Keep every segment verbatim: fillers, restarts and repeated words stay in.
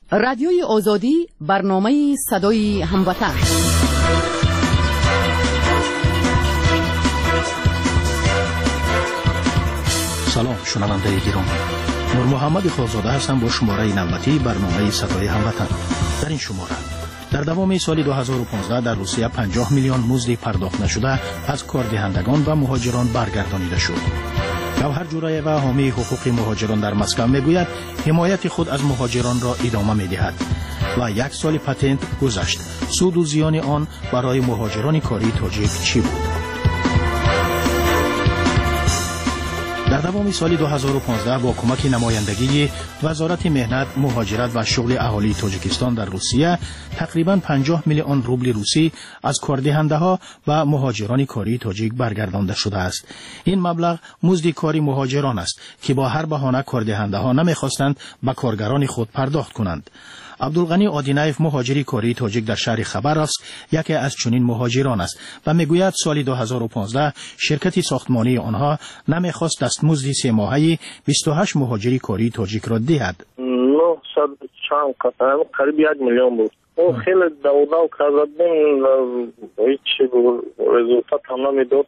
رادیوی آزادی، برنامه صدای هموطن. سلام شنونده گرامی، نور محمد خالزاده هستم با شماره نوبتی برنامه صدای هموطن. در این شماره در دوام سال دو هزار و پانزده در روسیه پنجاه میلیون مزد پرداخت نشده از کاردهندگان و مهاجران برگردانیده شد. گوهر جورایی و حامی حقوق مهاجران در مسکو میگوید حمایت خود از مهاجران را ادامه میدهد و یک سال پتنت گذشت. سود و زیان آن برای مهاجران کاری تاجیک چی بود؟ در دوام سال دو هزار و پانزده با کمک نمایندگی وزارت مهنت، مهاجرت و شغل اهالی تاجیکستان در روسیه تقریباً پنجاه میلیون روبل روسی از کاردهنده‌ها و مهاجران کاری تاجیک برگردانده شده است. این مبلغ مزد کاری مهاجران است که با هر بهانه کاردهنده‌ها نمی‌خواستند به کارگران خود پرداخت کنند. عبدالغنی آدینایف مهاجری کاری تاجیک در شهر خبرافسک یکی از چنین مهاجران است و میگوید سال دو هزار و پانزده شرکت ساختمانی آنها نمیخواست دستمزد سه ماهه بیست و هشت مهاجری کاری تاجیک را دهد. نهصد چند قطعه قریب یک میلیون بود. او خیلی دو کردیم و هیچ رزولتات هم نمیداد.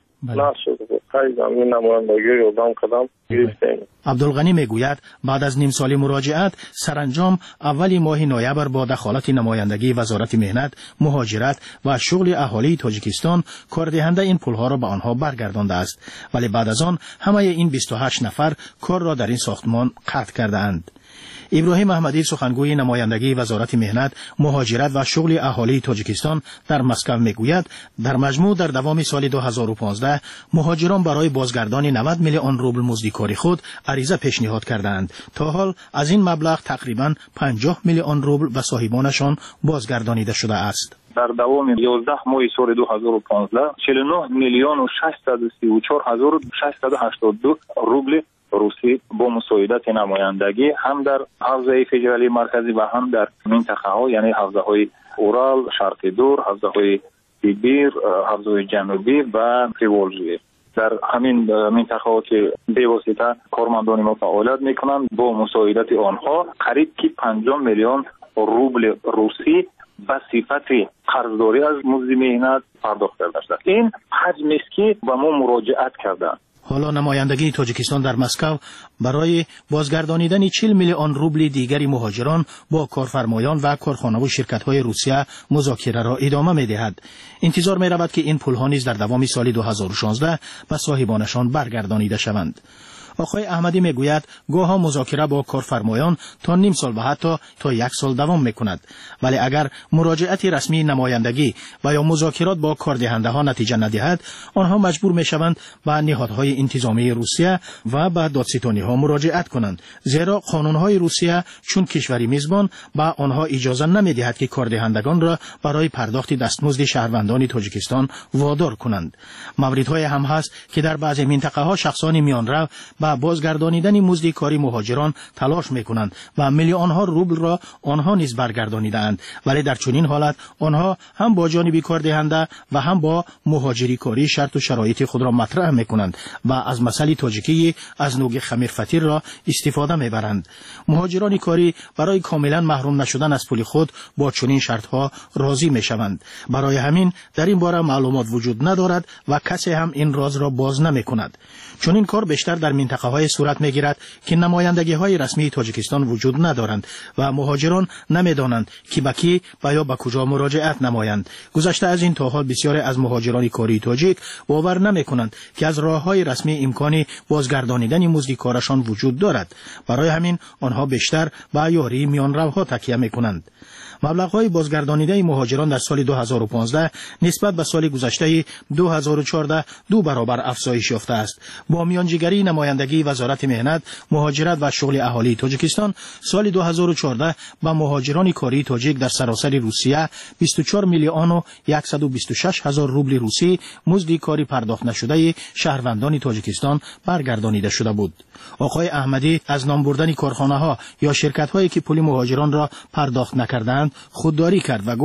عبدالغنی میگوید بعد از نیم سال مراجعت سرانجام اولی ماه نوامبر با دخالت نمایندگی وزارت مهنت، مهاجرت و شغل اهالی تاجیکستان کاردهنده این پولها را به آنها برگردانده است، ولی بعد از آن همه این بیست و هشت نفر کار را در این ساختمان قطع کرده اند. ابراهیم احمدی سخنگوی نمایندگی وزارت مهنت، مهاجرت و شغل اهالی تاجیکستان در مسکو میگوید در مجموع در دوام سال دو هزار و پانزده مهاجران برای بازگردان نود میلیون روبل مزد کاری خود عریضه پیشنهاد کردند. تا حال از این مبلغ تقریباً پنجاه میلیون روبل به صاحبانشان بازگردانیده شده است. در دوام یازده ماه سال دو هزار و پانزده چهل و نه میلیون و ششصد و سی و چهار هزار و ششصد و هشتاد و دو روبل روسی با مساعدت نمایندگی هم در حوزه فدرالی مرکزی و هم در منطقه ها، یعنی حوزه های اورال، شرق دور، حوزه های سیبیر، حوزه های جنوبی و پریولژی، در همین منطقه ها که به واسطه کارمندان ما فعالیت میکنند با مساعدت آنها قریب که پنجاه میلیون روبل روسی به صفت قرضداری از مزد مهنت پرداخت کرده شده. این حجمی است که به ما مراجعت کردند. حالا نمایندگی تاجیکستان در مسکو برای بازگردانیدن چهل میلیون روبل دیگری مهاجران با کارفرمایان و کارخانه و شرکت‌های روسیه مذاکره را ادامه می‌دهد. انتظار می‌رود که این پول‌ها نیز در دوام سال دو هزار و شانزده به صاحبانشان برگردانیده شوند. آقای احمدی میگوید گاهی مذاکره با کارفرمایان تا نیم سال و حتی تا یک سال دوام میکند، ولی اگر مراجعت رسمی نمایندگی و یا مذاکرات با کاردهنده ها نتیجه ندهد، آنها مجبور میشوند به نهادهای انتظامی روسیه و به دادستانی ها مراجعت کنند، زیرا قانون های روسیه چون کشوری میزبان به آنها اجازه نمیدهد که کاردهندگان را برای پرداخت دستمزد شهروندان تاجیکستان وادار کنند. موردهای هم هست که در بعضی منطقه ها شخصان میانرو با بازگردانیدن مزد کاری مهاجران تلاش میکنند و میلیون ها روبل را آنها نیز برگردانیدند، ولی در چنین حالت آنها هم با جانب کاردهنده و هم با مهاجری کاری شرط و شرایط خود را مطرح میکنند و از مسئله تاجیکی از نوع خمیر فطیر را استفاده میبرند. مهاجران کاری برای کاملا محروم نشدن از پول خود با چنین شرط ها راضی میشوند. برای همین در این باره معلومات وجود ندارد و کسی هم این راز را باز نمیکند. چون این کار بیشتر در منطقه های صورت میگیرد که نمایندگی های رسمی تاجیکستان وجود ندارند و مهاجران نمیدانند که به کی و یا به کجا مراجعت نمایند. گذشته از این تا حال بسیاری از مهاجران کاری تاجیک باور نمیکنند که از راه های رسمی امکانی بازگردانیدن مزد کارشان وجود دارد. برای همین آنها بیشتر به یاری میانروها تکیه میکنند. مبلغ‌های بازگردانیده مهاجران در سال دو هزار و پانزده نسبت به سال گذشته دو هزار و چهارده دو برابر افزایش یافته است. با میانجیگری نمایندگی وزارت مهنت، مهاجرت و شغل اهالی تاجیکستان سال دو هزار و چهارده با مهاجران کاری تاجیک در سراسر روسیه بیست و چهار میلیون و صد و بیست و شش هزار روبل روسی مزد کاری پرداخت نشده شهروندان تاجیکستان برگردانیده شده بود. آقای احمدی از نام بردن کارخانه‌ها یا شرکت‌هایی که پول مهاجران را پرداخت نکردند خودداری کرد و گفت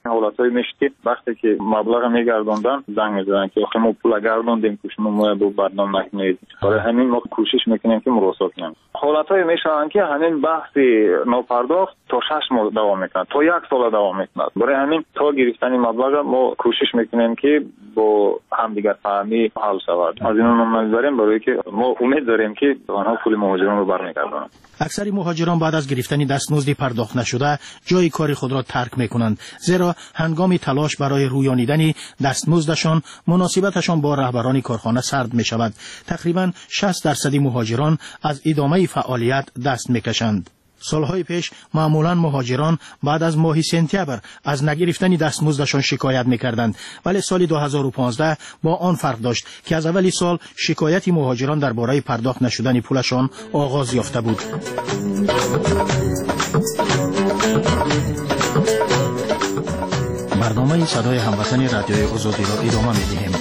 حالتای میشه که وقتی که مبلغ میگردوندن زنگ میزنن که آخه ما پول گردوندیم که شما ما رو برنامه نکنید. برای همین ما کوشش میکنیم که مراسا کنیم. حالتای میشن که همین بحث ناپرداخت تا شش ماه دوام میکنه، تا یک سال دوام میکنه. برای همین تا گرفتن مبلغ ما کوشش میکنیم که با همدیگر فهمی حل شود. از این نمونه داریم برای که ما امید داریم که آنها پول مهاجران رو برمیگردونن. اکثر مهاجران بعد از گرفتن دستمزد پرداخت نشده جای کار خود را ترک میکنند، زیرا هنگام تلاش برای رویانیدن دستمزدشان مناسبتشان با رهبران کارخانه سرد می شود. تقریبا شصت درصد مهاجران از ادامه فعالیت دست میکشند. سالهای پیش معمولا مهاجران بعد از ماه سپتامبر از نگرفتن دستمزدشان شکایت میکردند، ولی سال دو هزار و پانزده با آن فرق داشت که از اول سال شکایت مهاجران درباره پرداخت نشدن پولشان آغاز یافته بود. برنامه صدای هموطن رادیوی آزادی را ادامه می‌دهیم.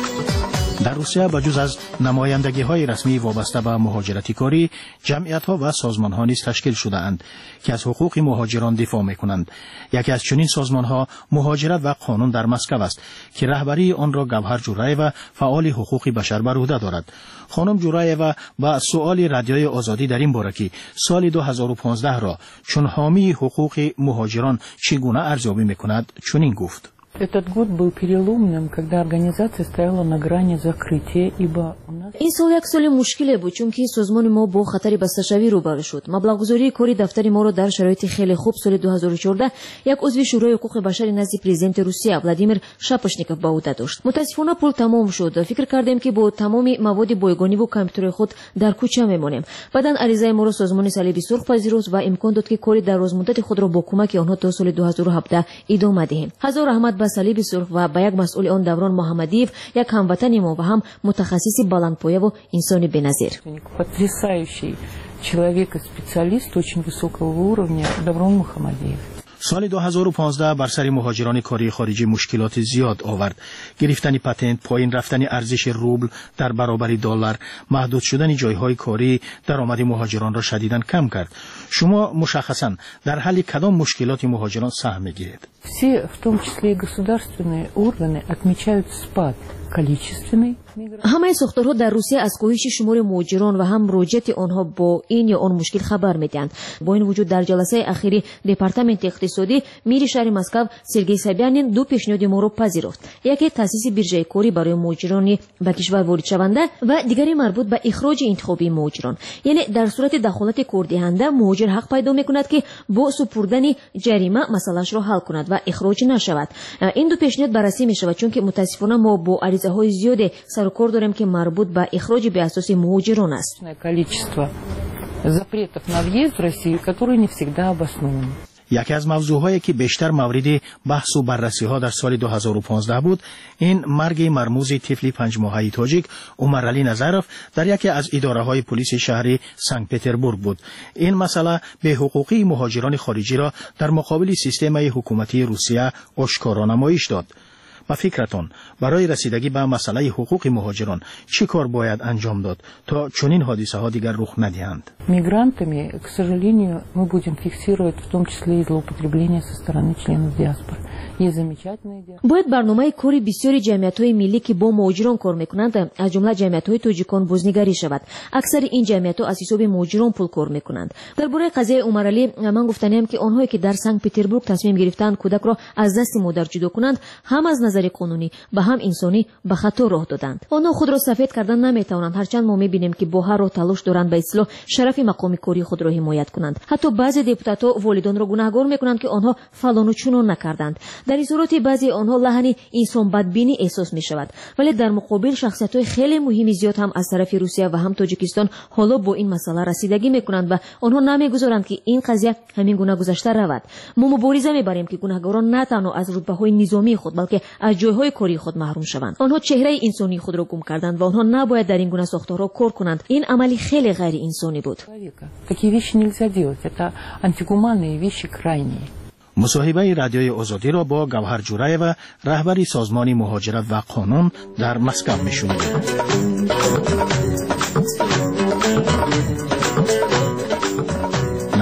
در روسیه بجز از نمایندگی‌های رسمی وابسته به مهاجرتی کاری، جمعیت‌ها و سازمان‌ها نیز تشکیل شده‌اند که از حقوق مهاجران دفاع می‌کنند. یکی از چنین سازمان‌ها مهاجرت و قانون در مسکو است که رهبری آن را گوهر جورایوا، فعال حقوق بشر بر عهده دارد. خانم جورایوا با سؤال رادیوی آزادی در این باره که سال دو هزار و پانزده را چون حامی حقوق مهاجران چگونه ارزیابی می‌کند چنین گفت: Этот год был переломным, когда организация стояла на грани закрытия, ибо у нас... این سال یک سال مشکلی بود چون که سازمان ما با خطر بسته‌شوی روبرو شد. مبلغ‌گذاری کاری دفتر ما را در شرایط خیلی خوب سال دو هزار و چهارده یک عضو شورای حقوق بشر نزد پرزیدنت روسیه ولادیمیر شاپوشنیکوف به عهده داشت. متاسفانه پول تمام شد. فکر کردیم که با تمام مواد بایگانی و کامپیوتر خود در کوچه میمانیم. بعداً عریضه ما را سازمان صلیبی سرخ پذیرفت و امکان داد که کاری در روزمدت خود را با کمک آنها تا سال دو هزار و هفده ادامه دهیم. هزار رحمت به صلیب سرخ و به یک مسئول آن دوران محمدیف، یک هموطن ما و هم متخصص بلندپایه و انسان بی‌نظیر. Потрясающий человек и специалист очень высокого уровня Даврон Мухаммадиев. سال دو هزار و پانزده بر سر مهاجران کاری خارجی مشکلات زیاد آورد. گرفتن پتنت، پایین رفتن ارزش روبل در برابر دلار، محدود شدن جایهای کاری درآمد مهاجران را شدیداً کم کرد. شما مشخصاً در حل کدام مشکلات مهاجران سهم می‌گیرید؟ Все, в том числе и государственные органы, отмечают спад количественный. همه ساختارها در روسیه از کاهش شمار مهاجران و هم روجت آنها با این یا آن مشکل خبر میدهند. با این وجود در جلسه اخیری دپارتمنت اقتصادی میری شهر مسکو سرگئی سابیانین دو پیشنهاد ما را پذیرفت. یکی تاسیس بیرژه کاری برای مهاجران به کشور وارد شونده و دیگری مربوط به اخراج انتخابی مهاجران. یعنی در صورت دخالت کاردهنده مهاجر حق پیدا میکند که با سپردن جریمه مسئله‌اش را حل کند و اخراج نشود. این دو پیشنهاد بررسی میشود چون که متاسفانه ما با عریضه های زیاد سر و کار داریم که مربوط به اخراج به اساس مهاجران است. Количество запретов на въезд в Россию, которые не всегда обоснованы. یکی از موضوعهایی که بیشتر مورد بحث و بررسی ها در سال دو هزار و پانزده بود این مرگ مرموز طفل پنج ماهه تاجیک عمر علی نظرف در یکی از اداره های پلیس شهر سنت پتربورگ بود. این مسئله به حقوقی مهاجران خارجی را در مقابل سیستم حکومتی روسیه آشکارا نمایش داد. با فکرتون برای رسیدگی به مسئله حقوق مهاجران چی کار باید انجام داد تا چنین حادثه ها دیگر رخ ندهند؟ Мигрантами, к сожалению, мы будем фиксировать в том числе и злоупотребление со стороны членов диаспоры. باید برنامه کاری بسیار جمعیت‌های ملی که با مهاجران کار می‌کنند از جمله جمعیت‌های تاجیکان بازنگری شود. اکثر این جمعیت‌ها از حساب مهاجران پول کار می‌کنند. درباره قضیه عمر علی من گفتنیم که آنهایی که در سنت پتربورگ تصمیم گرفتند کودک را از دست مادر جدا کنند هم از نظر قانونی و هم انسانی به خطا راه دادند. آنها خود را سفید کردن نمی‌توانند هرچند ما می‌بینیم که با هر راه تلاش دارند به اصلاح شرف مقام کاری خود را حمایت کنند. حتی بعضی دپوتات‌ها والدان را گناهکار می‌کنند که آنها فلان و چنان نکردند. در این صورت بعضی آنها لحن انسان بدبینی احساس می شود، ولی در مقابل شخصیت‌های خیلی مهمی زیاد هم از طرف روسیه و هم تاجیکستان حالا با این مسئله رسیدگی می‌کنند و آنها نمی‌گذارند که این قضیه همین گونه گذشته رود. ما مبارزه می‌بریم که گناهکاران نه تنها از رتبه‌های نظامی خود بلکه از جای‌های کاری خود محروم شوند. آنها چهره انسانی خود را گم کردند و آنها نباید در این گونه ساختارها کار کنند. این عملی خیلی غیر انسانی بود. Такие вещи нельзя делать. Это антигуманные вещи крайние. مصاحبه رادیوی آزادی را با گوهر جورایوا رهبری سازمان مهاجرت و قانون در مسکو میشنوید.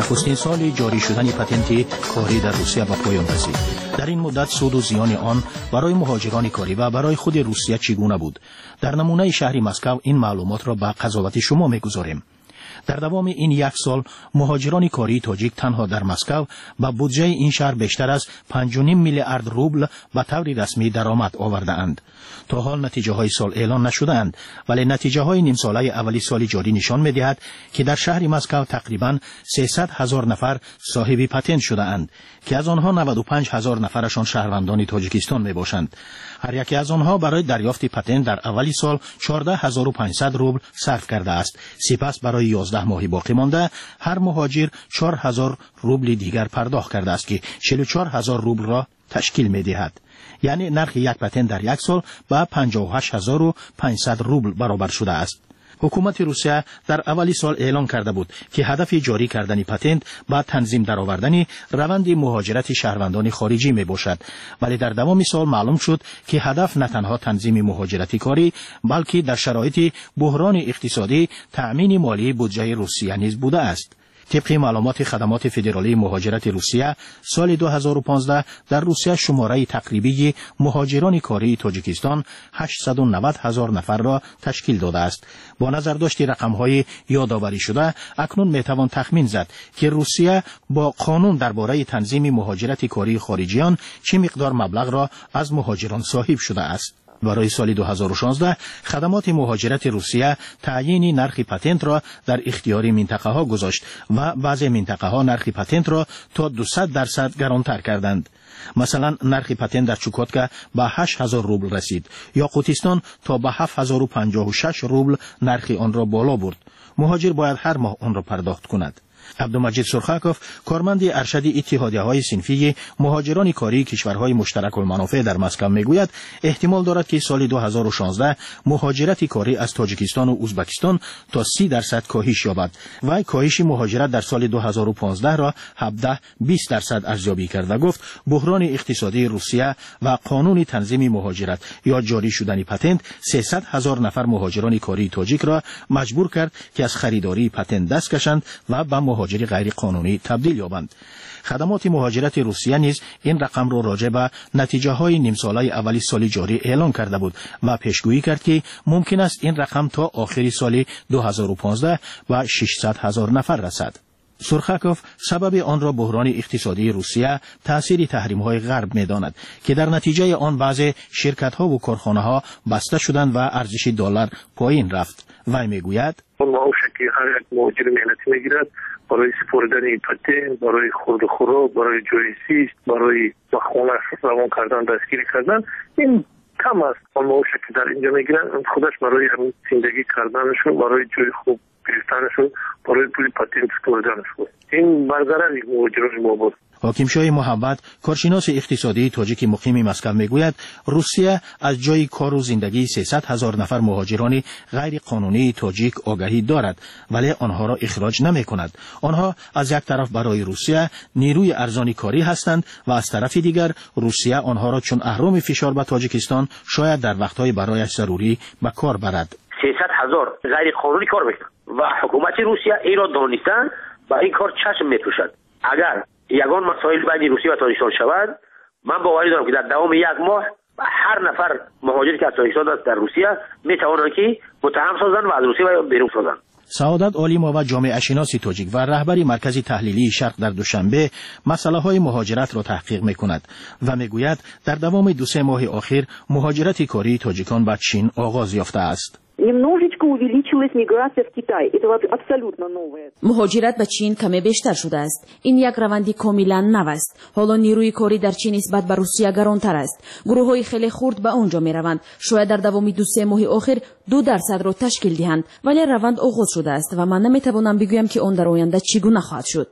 نخستین سال جاری شدن پتنت کاری در روسیه به پایان رسید. در این مدت سود و زیان آن برای مهاجران کاری و برای خود روسیه چگونه بود؟ در نمونه شهر مسکو این معلومات را به قضاوت شما می‌گذاریم. در دوام این یک سال مهاجران کاری تاجیک تنها در مسکو با بودجه این شهر بیشتر از پنج و نیم میلیارد روبل به طور رسمی درآمد آورده اند. تا حال نتیجه های سال اعلان نشده اند، ولی نتیجه های نیم ساله اولی سال جاری نشان می‌دهد که در شهر مسکو تقریباً سیصد هزار نفر صاحب پتنت شده اند که از آنها نود و پنج هزار نفرشان شهروندان تاجیکستان میباشند. هر یکی از آنها برای دریافت پتنت در اولی سال چهارده هزار و پانصد روبل صرف کرده است. سپس برای یازده ماه باقی مانده هر مهاجر چهار هزار روبل دیگر پرداخت کرده است که چهل و چهار هزار روبل را تشکیل می‌دهد. یعنی نرخ یک پتنت در یک سال به پنجاه و هشت هزار و پانصد روبل برابر شده است. حکومت روسیه در اولی سال اعلان کرده بود که هدف جاری کردن پتنت با تنظیم درآوردن روند مهاجرت شهروندان خارجی می باشد، ولی در دوام سال معلوم شد که هدف نه تنها تنظیم مهاجرت کاری بلکه در شرایط بحران اقتصادی تأمین مالی بودجه روسیه نیز بوده است. طبق معلومات خدمات فدرالی مهاجرت روسیه سال دو هزار و پانزده در روسیه شماره تقریبی مهاجران کاری تاجیکستان هشتصد و نود هزار نفر را تشکیل داده است. با نظر داشت رقم‌های یادآوری شده اکنون میتوان تخمین زد که روسیه با قانون درباره تنظیم مهاجرت کاری خارجیان چه مقدار مبلغ را از مهاجران صاحب شده است. برای سال دو هزار و شانزده خدمات مهاجرت روسیه تعیین نرخ پتنت را در اختیار منطقه ها گذاشت و بعضی منطقه ها نرخ پتنت را تا دویست درصد گرانتر کردند. مثلا نرخ پتنت در چوکاتکا به هشت هزار روبل رسید، یا قوتیستان تا به هفت هزار و پنجاه و شش روبل نرخ آن را بالا برد. مهاجر باید هر ماه آن را پرداخت کند. عبدالمجید سرخاکوف، کارمند ارشد اتحادیه‌های صنفی مهاجران کاری کشورهای مشترک المنافع در مسکو میگوید احتمال دارد که سال دو هزار و شانزده مهاجرت کاری از تاجیکستان و ازبکستان تا سی درصد کاهش یابد و کاهش مهاجرت در سال دو هزار و پانزده را هفده بیست درصد ارزیابی کرد و گفت بحران اقتصادی روسیه و قانون تنظیم مهاجرت یا جاری شدن پتنت سیصد هزار نفر مهاجران کاری تاجیک را مجبور کرد که از خریداری پتنت دست کشند و به مهاجری غیر قانونی تبدیل یابند. خدمات مهاجرت روسیه نیز این رقم را راجع به نتیجه های نیم ساله اولی سال جاری اعلان کرده بود و پیشگویی کرد که ممکن است این رقم تا آخر سال دو هزار و پانزده و ششصد هزار نفر رسد. سرخاکوف سبب آن را بحران اقتصادی روسیه تأثیر تحریم های غرب می داند که در نتیجه آن بعضی شرکت ها و کارخانه ها بسته شدند و ارزش دلار پایین رفت. وی می گوید معاشی که هر یک مهاجر مهنتی می گیرد برای سپردن پتنت، برای خورد و خوراک، برای جای زیست، برای خانه روان کردن، دستگیری کردن، این کم است. آن معاشی که در اینجا می گیرند خودش برای همین زندگی کردنشون، برای جای خوب گرفتنشون، برای پول پتنت سپردنشون، این برضرر مهاجران ما بود. حاکم شاه محمد، کارشناس اقتصادی تاجیک مقیم مسکو میگوید روسیه از جای کار و زندگی سیصد هزار نفر مهاجران غیر قانونی تاجیک آگاهی دارد، ولی آنها را اخراج نمی کند. آنها از یک طرف برای روسیه نیروی ارزانی کاری هستند و از طرف دیگر روسیه آنها را چون اهرام فشار به تاجیکستان شاید در وقتهای برایش ضروری به کار برد. سیصد هزار غیر قانونی کار میکنند و حکومت روسیه این را دانستند و این کار چشم میپوشد. اگر یگان مسائل بین روسیه و تاجیکستان شود، من باوری دارم که در دوام یک ماه هر نفر مهاجری که از تاجیکستان است در روسیه میتوانند که متهم سازند و از روسیه بیرون سازند. سعادت عالیما و جامعه شناسی تاجیک و رهبری مرکز تحلیلی شرق در دوشنبه مسئله های مهاجرت را تحقیق میکند و میگوید در دوام دو سه ماه اخیر مهاجرت کاری تاجیکان به چین آغاز یافته است. Немножечко увеличилась миграция в Китай. Это абсолютно новое. مهاجرت به چین کمی بیشتر شده است. این یک روندی کاملا نو است. حالا نیروی کاری در چین نسبت به روسیه گرانتر است. گروه‌های خیلی خرد به آنجا می‌روند. شاید در دوام دو سه ماه آخر دو درصد را تشکیل دهند، ولی روند آغاز شده است و من نمی‌توانم بگویم که آن در آینده چگونه خواهد شد.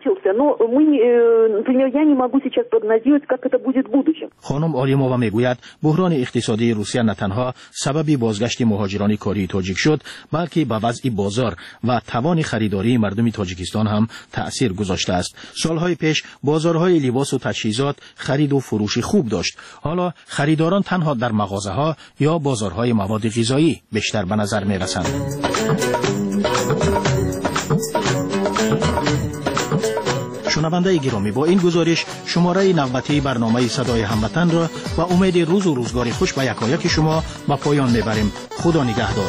Но мы, например, я не могу сейчас прогнозировать, как это будет в будущем. خانم عالیمووا میگوید بحران اقتصادی روسیه نه تنها سبب بازگشت مهاجران کاری تاجیک شد، بلکه به وضع بازار و توان خریداری مردم تاجیکستان هم تأثیر گذاشته است. سالهای پیش بازارهای لباس و تجهیزات خرید و فروش خوب داشت. حالا خریداران تنها در مغازه‌ها یا بازارهای مواد غذایی بیشتر به نظر می‌رسند. شنونده گرامی، با این گزارش شماره نوبتی برنامه صدای هموطن را و امید روز و روزگار خوش به یکایک شما به پایان میبریم. خدا نگهدار.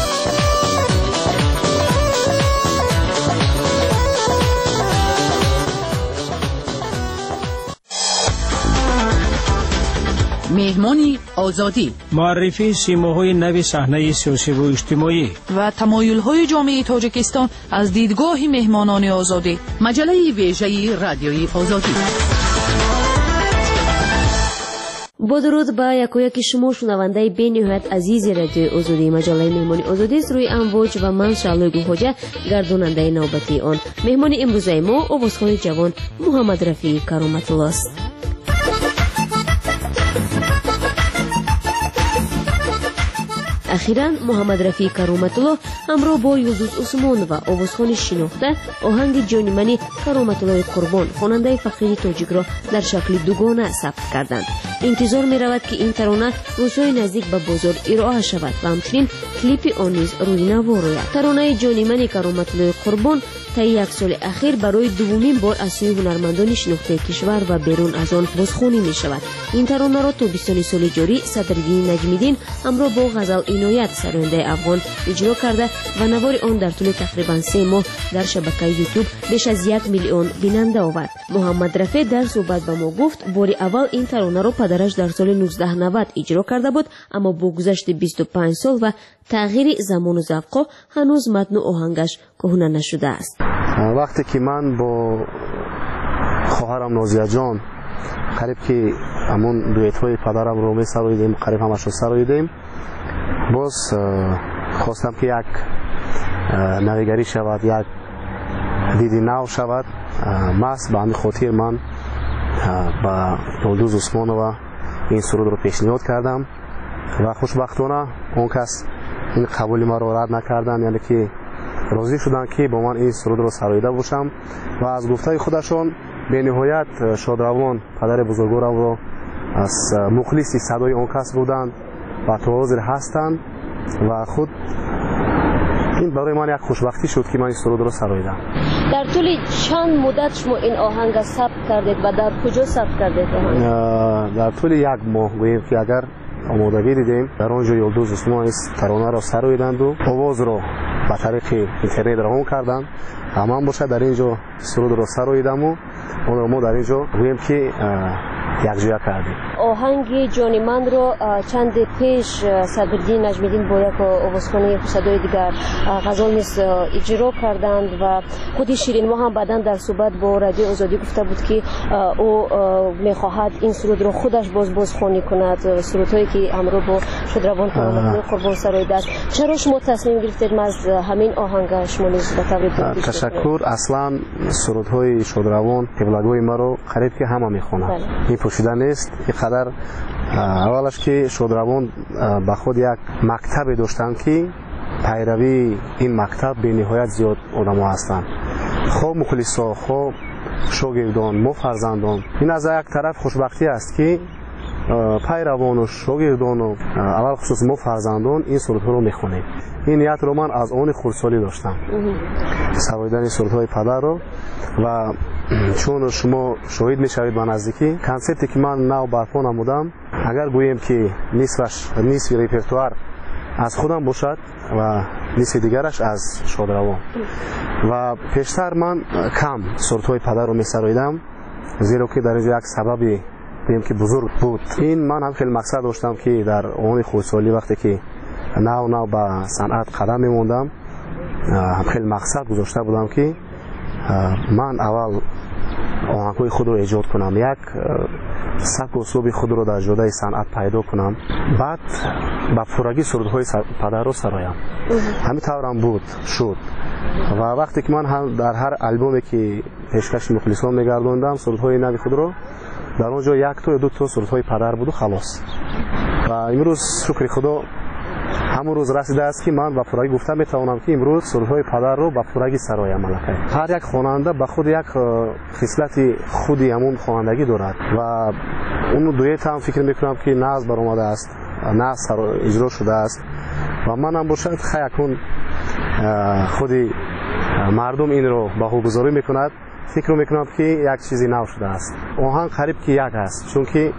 مهمانی آزادی، معرفی سیماهای نو صحنه سیاسی و اجتماعی و تمایل‌های جامعه تاجیکستان از دیدگاه مهمانان آزادی. مجله ویژه رادیوی آزادی. با درود به یکایک شما شنونده بی‌نهایت عزیز رادیو آزادی. مجله مهمانی آزادی است روی امواج و من شعله گوهاجه گرداننده نوبتی آن. مهمان امروزه ما آوازخوان جوان محمد رفیع کرامت الله است. اخیراً محمد رفیع کرامت الله همراه با یلدوز عثمان و آوازخوان شناخته آهنگ جان من کرامت الله قربان خواننده فقیر تاجیک را در شکل دوگانه ثبت کردند. انتظار می رود که این ترانه روزهای نزدیک به بازار ارائه شود و همچنین کلیپ آن نیز روی نوا روید. ترانه جان من کرامت الله قربان تا یک سال اخیر برای دومین بار از سوی هنرمندان شناخته کشور و بیرون از آن بازخوانی می شود. این ترانه را تابستان سال جاری صدرالدین نجمی‌دین همراه با غزل عنایت سراینده افغان اجرا کرده و نوار آن در طول تقریبا سه ماه در شبکه یوتیوب بیش از یک میلیون بیننده آورد. محمد رفیع در صحبت به ما گفت بار اول این ترانه را پدرش در سال نوزده نود اجرا کرده بود، اما با گذشت بیست و پنج سال و تغییر زمان و ذوق هنوز متن و آهنگش کهنه نشده است. وقتی که من با خواهرم نازیه جان قریب که همون دویت های پدرم رو می سراییدیم، قریب همش رو سراییدیم، باز خواستم که یک نویگری شود، یک دیدی نو شود. ماست به همین خاطر من با یلدوز عثمان و این سرود رو پیشنهاد کردم و خوشبختانه اون کس این قبول ما رو رد نکردن، یعنی که راضی شدن که با من این سرود رو سراییده باشم و از گفته خودشون به نهایت شادروان پدر بزرگوارم رو از مخلصی صدای اون کس بودند و تا حاضر هستند و خود این برای من یک خوشبختی شد که من این سرود رو سراییدم. در طول چند مدت شما این آهنگ ثبت کردید و در کجا ثبت کردید آهنگ؟ در طول یک ماه گوییم که اگر آمادگی دیدیم در آنجا یلدوز عثمان ترانه را سراییدند و آواز را به طریق اینترنت روان کردند. من باشه در اینجا سرود را سراییدم و اون را ما در اینجا گوییم که یکجا کردیم. آهنگ جان من رو چند پیش صدرالدین نجمی‌دین با یک آوازخوانی صدای دیگر غزال نیز اجرا کردند و خود شیرین ما هم بعداً در صحبت با رادیو آزادی گفته بود که او میخواهد این سرود رو خودش باز بازخوانی کند، سرودهایی که همراه با شادروان کرامت قربان سراییده است. چرا شما تصمیم گرفتید از همین آهنگ شما نیز به طور تشکر. اصلا سرودهای شادروان قبلگوی ما رو قریب که همه میخونند، این پوشیده نیست. اینقدر اولش که شادروان به خود یک مکتب داشتن که پیروی این مکتب به نهایت زیاد آدم ها هستند، خوب مخلصا، خوب شاگردان، ما فرزندان. این از یک طرف خوشبختی است که پیروان و شاگردان و اول خصوص ما فرزندان این سرودها رو میخونیم. این نیت رو من از آن خردسالی داشتم، سراییدن سرودهای پدر رو، و چون شما شاهد میشوید به نزدیکی کنسرتی که من نو برپا نمودم، اگر گوییم که نصفش نصف ریپرتوار از خودم باشد و نصف دیگرش از شادروان و پیشتر من کم سرودهای پدر رو میسراییدم، زیرا که در اینجا یک سببی بگیم که بزرگ بود. این من هم خیلی مقصد داشتم که در آن خردسالی وقتی که نو نو به صنعت قدم میموندم، هم خیلی مقصد گذاشته بودم که من اول آهنگ‌های خود رو ایجاد کنم، یک سبک و اسلوب خود رو در جاده صنعت پیدا کنم، بعد با پورگی سرودهای پدر رو سرایم. همین طورم بود شد و وقتی که من هم در هر البومی که پیشکش مخلصان میگردوندم سرودهای نوی خود رو، در اونجا یک تا یا دو تا سرودهای پدر بود و خلاص. و امروز شکر خدا همون روز رسیده است که من با پورگی گفتم میتوانم که امروز سرودهای پدر رو با پورگی سرایم. ملکه هر یک خواننده به خود یک خصلت خودی همون خوانندگی دارد و اون دویت هم فکر میکنم که ناز برآمده است، ناز اجرا شده است و من هم باشد خیلی کن خودی مردم این رو باهوگذاری میکند فکر میکنم که یک چیزی نو شده است. آهنگ قریب که یک است، چون که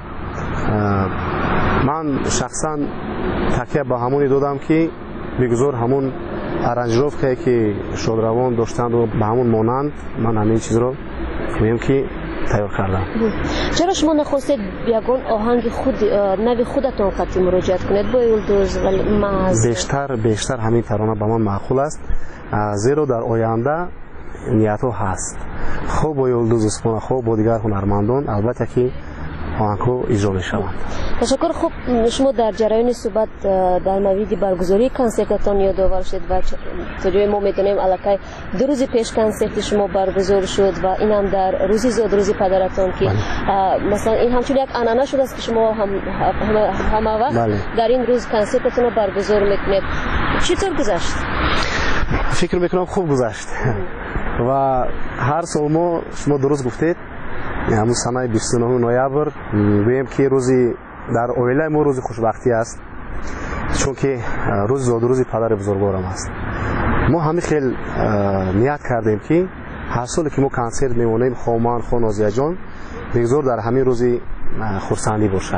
من شخصا تکیه به همونی دادم که بگذار همون ارنجروفکایی که شادروان داشتند و به همون مانند من همین چیز رو میگم که تیار کردم. چرا شما نخواستید یگان آهنگ خود نوی خودتون قطعی مراجعت کنید با یلدوز و محض؟ بیشتر بیشتر همین ترانه به من معقول است، زیرا در آینده نیتو هست خوب با یلدوز اسپانا خوب با دیگر هنرمندان البته که آهنگ‌ها اجرا می‌شوند. تشکر. خوب شما در جریان صحبت در مورد برگزاری کنسرتتان یادآور شد و تا جای ما می‌دونیم الکی دو روز پیش کنسرت شما برگزار شد و این هم در روزی زاد روزی پدرتان که مثلا این همچون یک عنعنه شده است که شما هم همه وقت بله. در این روز کنسرتتون رو برگزار می‌کنید. چطور گذشت؟ فکر می‌کنم خوب گذشت و هر سال ما شما درست گفتید همون سنه بیست و نه نوامبر بگیم که روزی در اویله ما روز خوشبختی است، چون که روز زاد روزی پدر بزرگوارم است. ما همین خیلی نیت کردیم که هر سال که ما کنسرت میمونیم خوامان خو نازیه جان بگذار در همین روزی خرسندی باشد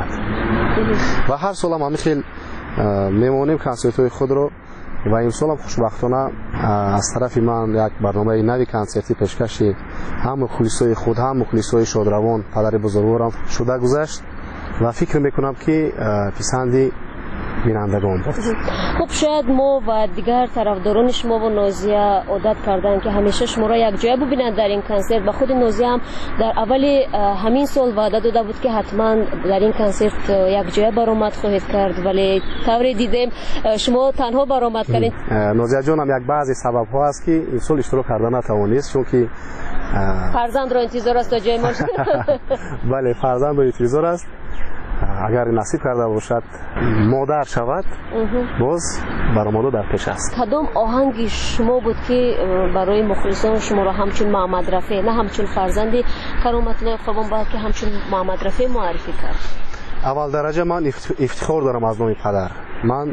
و هر سال هم همین خیلی میمونیم کنسرت های خود رو و این سال هم خوشبختانه از طرف من یک برنامه نوی کنسرتی پیشکشی هم مخلصای خود هم مخلصای شادروان پدر بزرگوارم شده گذشت و فکر میکنم که پسندی بینندگان بود. خب شاید ما و دیگر طرفداران شما و نازیه عادت کردن که همیشه شما را یک جای ببینند در این کنسرت و خود نازیه هم در اول همین سال وعده داده بود که حتما در این کنسرت یک جای برآمد خواهید کرد، ولی طوری دیدیم شما تنها برآمد کردید. نازیه جان هم یک بعضی سبب ها است که این سال اشتراک کردن نتوانست، چون که فرزند را انتظار است تا جای ما. بله فرزند را انتظار است، اگر نصیب کرده باشد مادر شود باز برآمده در پیش است. کدام آهنگ شما بود که برای مخلصان شما را همچون محمد رفیع نه همچون فرزندی کرامت الله قربان بلکه همچون محمد رفیع معرفی کرد؟ اول درجه من افتخار دارم از نام پدر. من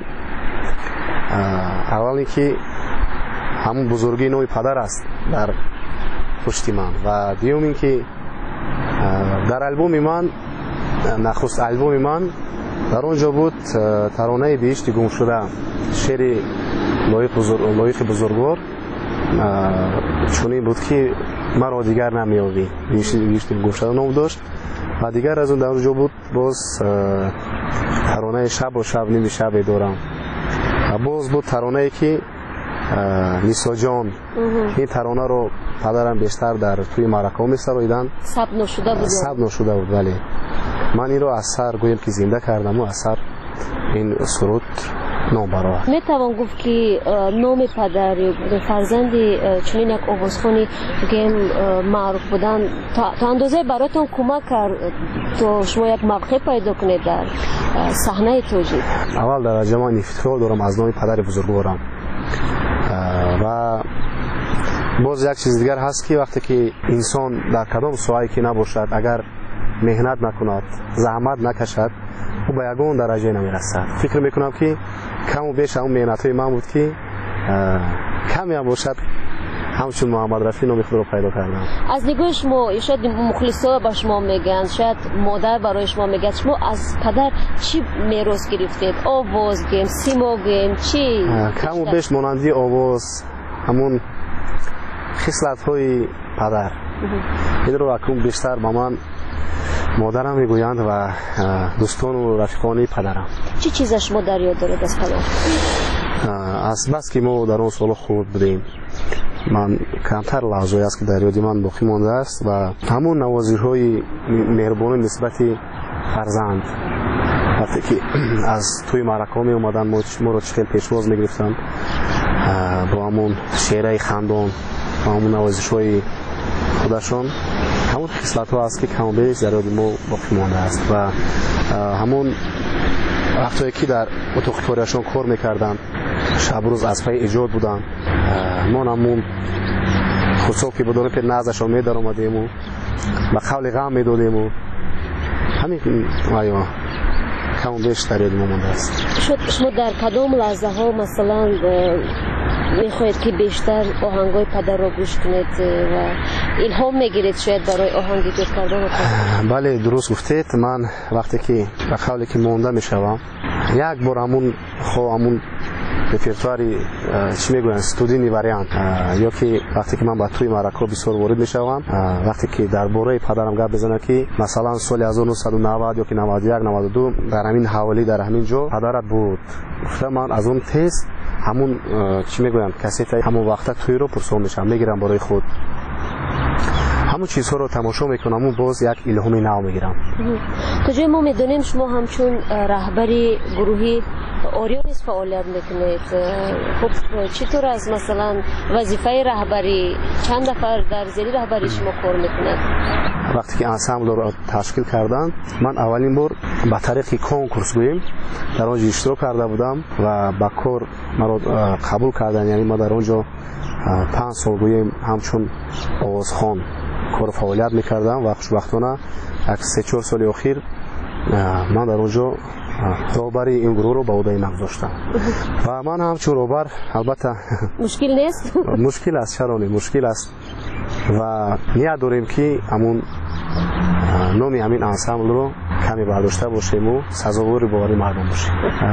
اولی که همون بزرگی نام پدر است در پشت من و دیوم این که در البوم من نخست البوم من در اونجا بود ترانه بهشت گم شده شعر لایق بزرگ لایق بزرگوار چونین بود که مرا دیگر نمیابی بهشت گم شده نام داشت و دیگر از اون در اونجا بود باز ترانه شب و شب نمی شب دارم و باز بود ترانه ای که نیسا جان. این ترانه رو پدرم بیشتر در توی معرکه می سراییدن ثبت نشده بود ثبت نشده بود ولی من این رو اثر گویم که زنده کردم و اثر این سرود نام برای می توان گفت که نام پدر فرزند چنین یک آوازخوانی گیم معروف بودن تا اندازه براتون کمک کرد تا شما یک موقع پیدا کنید در صحنه توجیه؟ اول درجه من افتخار دارم از نام پدر بزرگوارم و باز یک چیز دیگر هست که وقتی که انسان در کدام ساحه‌ای که نباشد اگر مهنت نکند زحمت نکشد او به یگان درجه نمیرسد. فکر میکنم که کم و بیش اون مهنت های من بود که کمی هم باشد همچون محمد رفیع نام خود رو پیدا کردم. از نگاه شما شاید مخلصا با شما میگن شاید مادر برای شما میگه شما از پدر چی میراث گرفتید؟ آواز گیم سیما گیم چی؟ کم و بیش مانندی آواز همون خصلت های پدر این رو اکنون بیشتر با من مادرم میگویند و دوستان و رفیقانی پدرم. چی چیز شما در یاد دارید از پدر؟ از بس که ما در اون سال خود بودیم من کمتر لحظه‌ای است که در یاد من باقی مانده است و همون نوازی‌های مهربانی نسبت فرزند وقتی که از توی معرکه می اومدن ما رو چخیل پیشواز میگرفتن با همون شعرهای خندان و همون نوازش‌های خودشان همون خصلت ها است که کم و بیش در یاد ما باقی مانده است و همون وقتی که در اتاق کاریشان کار میکردن شب روز از پی ایجاد بودن ما همون خصوص که بدون پر نازشان می در اومدیم و با قول غم میدادیم و همین آیا کم و بیش در یاد ما مانده است. شما در کدام لحظه ها مثلا میخواید که بیشتر آهنگای پدر را گوش کنید و الهام میگیرید شاید برای آهنگ ایجاد کردن؟ بله درست گفتید. من وقتی که به قولی که مونده میشوم یک بار همون خو همون رپرتواری چی میگوین استودینی واریانت یا که وقتی که من با توی معرکه بسیار وارد میشوم وقتی که درباره پدرم گپ بزنم که مثلا سال هزار و نهصد و نود یا که نود و یک نود و دو در همین حوالی در همین جا پدرت بود، گفتم من از اون تیز همون چی میگوین کسیت همون وقت توی رو پرسون میشم میگیرم برای خود همون چیزها رو تماشا میکنم و باز یک الهامی نو میگیرم. تا جای ما میدونیم شما همچون رهبری گروهی اوریونیس فعالیت میکنید. خب چطور از مثلا وظیفه رهبری چند نفر در زیر رهبری شما کار میکنند؟ وقتی که انسامبل رو تشکیل کردن من اولین بار با طریق کنکورس گوییم در اونجا اشتراک کرده بودم و با کار مرا قبول کردن، یعنی ما در اونجا پنج سال گوییم همچون آوازخوان کار فعالیت میکردم و خوشبختانه یک سه چهار سال اخیر من در اونجا رهبری این گروه رو به عهده من گذاشتم و من همچون رهبر البته مشکل نیست؟ مشکل است، چرا نه مشکل است و نیت داریم که همون نامی همین انسامبل رو کمی برداشته باشیم و سزاوار باوری مردم باشیم.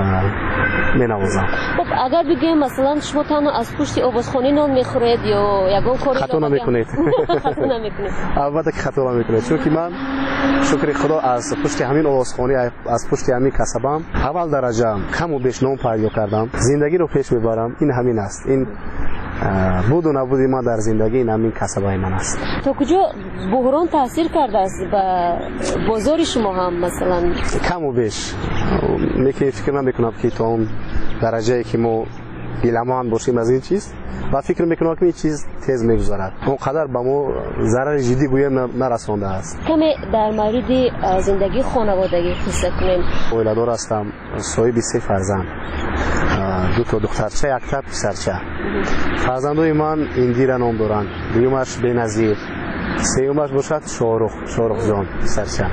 می نوازم. خب اگر بگیم مثلا شما تنها از پشت آوازخوانی نان میخورید یا یگان کاری خطا نمیکنید؟ خطا نمیکنید؟ البته که خطا نمیکنید، چون که من شکر خدا از پشت همین آوازخوانی از پشت همین کسبم اول درجه کم و بیش نام پیدا کردم، زندگی رو پیش میبرم. این همین است، این بود و نبودی ما در زندگی این همین کسبای من است. تا کجا بحران تاثیر کرده است به بازار شما هم مثلا؟ کم و بیش میکنی فکر نمیکنم که تا اون درجه که ما بیلمان باشیم از این چیز و فکر میکنم که این چیز تیز میگذارد اونقدر به ما ضرر جدی گویم نرسانده است. کمی در مورد زندگی خانوادگی قصه کنیم. اویلادار هستم، صاحب سه فرزند، دو تا دخترچه یک تا پسرچه. فرزندای من اندیره نام دارند، دویمش بنظیر، سومش باشد شاهرخ شاهرخ جان پسرچه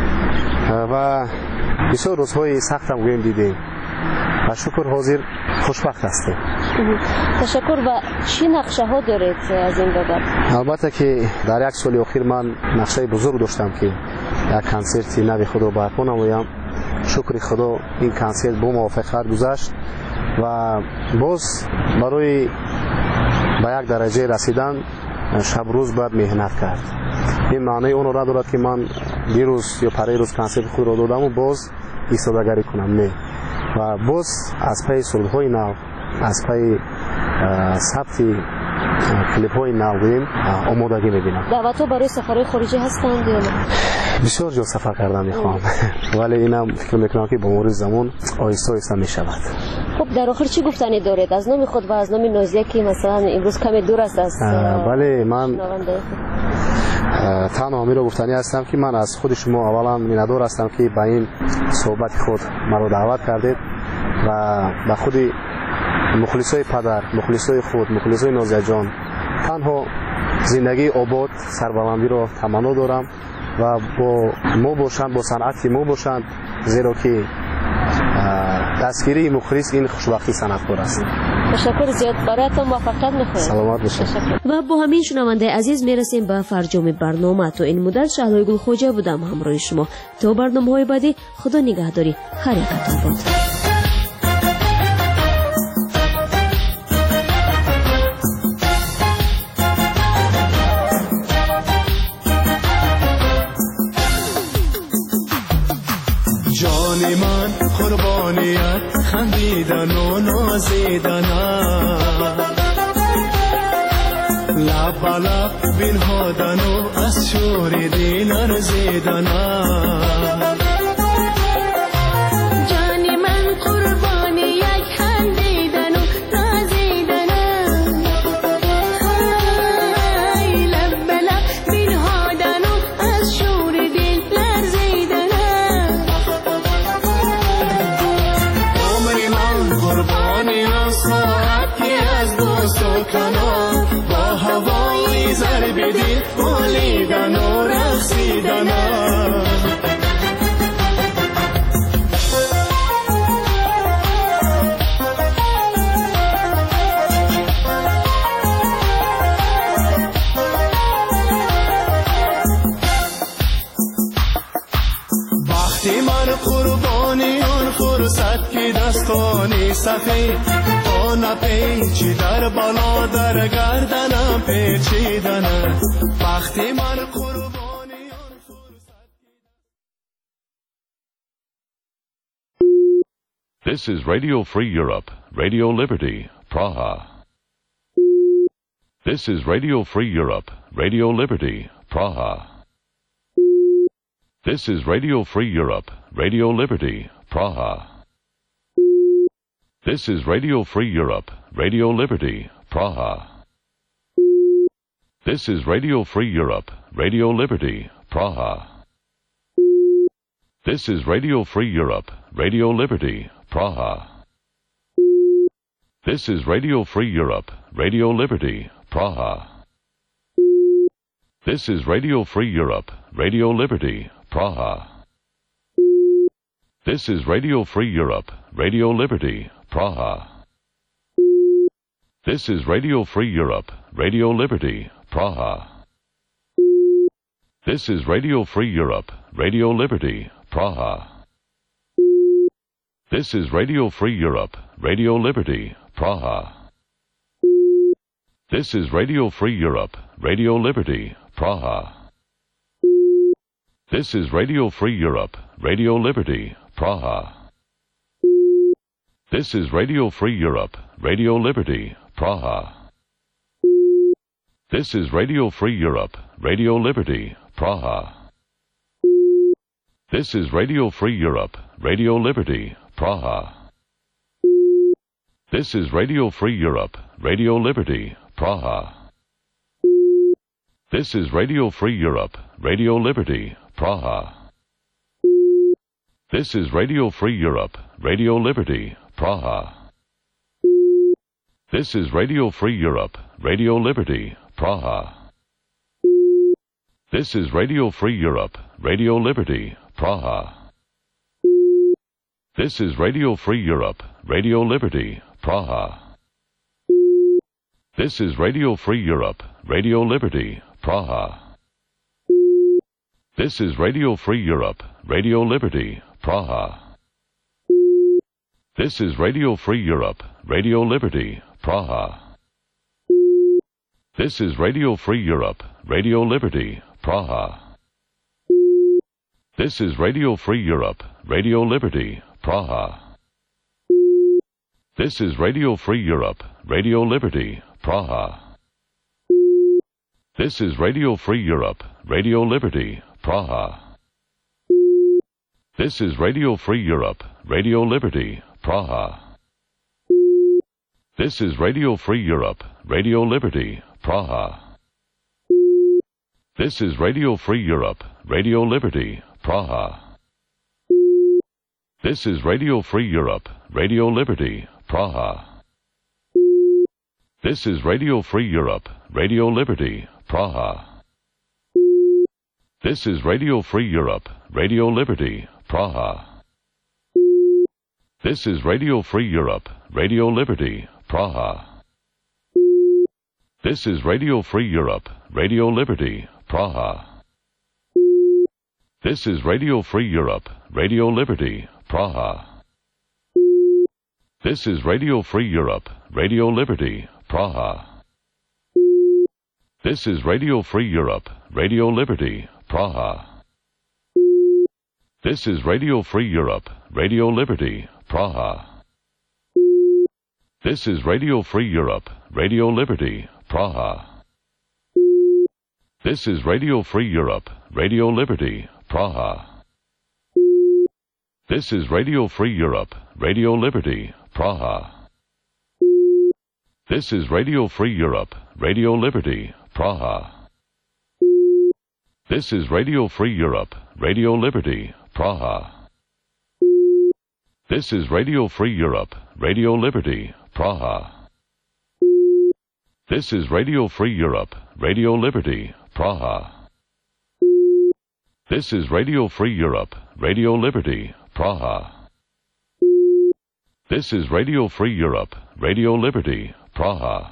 و بسیار روزهای سخت هم گویم دیدیم و شکر حاضر خوشبخت هستیم. تشکر. و چی نقشه ها دارید از این بابت؟ البته که در یک سال اخیر من نقشه بزرگ داشتم که یک کنسرتی نوی خدا برپا نمایم. شکر خدا این کنسرت با موفقیت گذشت و باز برای به یک درجه رسیدن شب روز باید مهنت کرد. این معنی اون را ندارد که من دیروز یا پری روز کنسرت خود را دادم و باز ایستادگری کنم، نه. و باز از پی سرودهای نو، از پی ثبت کلیپ های نو بیم آمادگی میبینم. دعوت ها برای سفرهای خارجی هستند یا نه؟ بسیار جا سفر کردن میخوام ولی اینم فکر میکنم که با مرور زمان آهسته آهسته میشود. خب در آخر چی گفتنی دارید از نام خود و از نام نازیه که مثلا امروز کمی دور است از بله من تنها همین رو گفتنی هستم که من از خود شما اولا میندار هستم که به این صحبت خود مرا دعوت کردید و به خود مخلصای پدر، مخلصای خود، مخلصای نازیه جان تنها زندگی آباد سربلندی رو تمنا دارم و با ما باشند، با صنعت ما باشند، زیرا که دستگیری مخلص این خوشبختی صنعتکار است. تشکر زیاد، برایتان موفقیت می‌خوایم. سلامت باشید. و با همین شنونده عزیز میرسیم به فرجام برنامه. تو این مدت شهلای گلخوجه بودم همراه شما. تا برنامه‌های بعدی خدا نگهداری. هر یکتون بود. جان من قربانیت خندیدن و نازیدن لب لب بنهادن و از شور دل ارزیدن جان من قربانیت خندیدن و نازیدن لب لب بنهادن و از شور دل لرزیدن قربانی ساعتی از دوست و کنار با هوای ضرب دل بالیدن و رقصیدن قربانی آن فرصت که دستانی سخی تا نپیچی در بالا در گردنم پیچیدنه وقتی من قربانی آن فرصت. This is Radio Free Europe, Radio Liberty, Praha. This is Radio Free Europe, Radio Liberty, Praha. This is Radio Free Europe, Radio Liberty, Praha. This is Radio Free Europe, Radio Liberty, Praha. This is Radio Free Europe, Radio Liberty, Praha. This is Radio Free Europe, Radio Liberty, Praha. This is Radio Free Europe, Radio Liberty, Praha. This is Radio Free Europe, Radio Liberty, Praha. This is Radio Free Europe, Radio Liberty, Praha. This is Radio Free Europe, Radio Liberty, Praha. This is Radio Free Europe, Radio Liberty, Praha. This is Radio Free Europe, Radio Liberty, Praha. This is Radio Free Europe, Radio Liberty, Praha. This is Radio Free Europe, Radio Liberty, Praha. This is Radio Free Europe, Radio Liberty, Praha. This is Radio Free Europe, Radio Liberty, Praha. This is Radio Free Europe, Radio Liberty, Praha. This is Radio Free Europe, Radio Liberty, Praha. This is Radio Free Europe, Radio Liberty, Praha. This is Radio Free Europe, Radio Liberty, Praha. This is Radio Free Europe, Radio Liberty, Praha. This is Radio Free Europe, Radio Liberty, Praha. This is Radio Free Europe, Radio Liberty, Praha. This is Radio Free Europe, Radio Liberty, Praha. This is Radio Free Europe, Radio Liberty, Praha. This is Radio Free Europe, Radio Liberty, Praha. This is Radio Free Europe, Radio Liberty, Praha. This is Radio Free Europe, Radio Liberty, Praha. This is Radio Free Europe, Radio Liberty, Praha. This is Radio Free Europe, Radio Liberty, Praha. This is Radio Free Europe, Radio Liberty, Praha. This is Radio Free Europe, Radio Liberty, Praha. This is Radio Free Europe, Radio Liberty, Praha. This is Radio Free Europe, Radio Liberty, Praha. This is Radio Free Europe, Radio Liberty, Praha. This is Radio Free Europe, Radio Liberty, Praha. This is Radio Free Europe, Radio Liberty, Praha. This is Radio Free Europe, Radio Liberty, Praha. This is Radio Free Europe, Radio Liberty, Praha. This is Radio Free Europe, Radio Liberty, Praha. This is Radio Free Europe, Radio Liberty, Praha. This is Radio Free Europe, Radio Liberty, Praha. This is Radio Free Europe, Radio Liberty, Praha. This is Radio Free Europe, Radio Liberty, Praha. This is Radio Free Europe, Radio Liberty, Praha. This is Radio Free Europe, Radio Liberty, Praha. This is Radio Free Europe, Radio Liberty, Praha. This is Radio Free Europe, Radio Liberty, Praha. This is Radio Free Europe, Radio Liberty, Praha. This is Radio Free Europe, Radio Liberty, Praha. This is Radio Free Europe, Radio Liberty, Praha.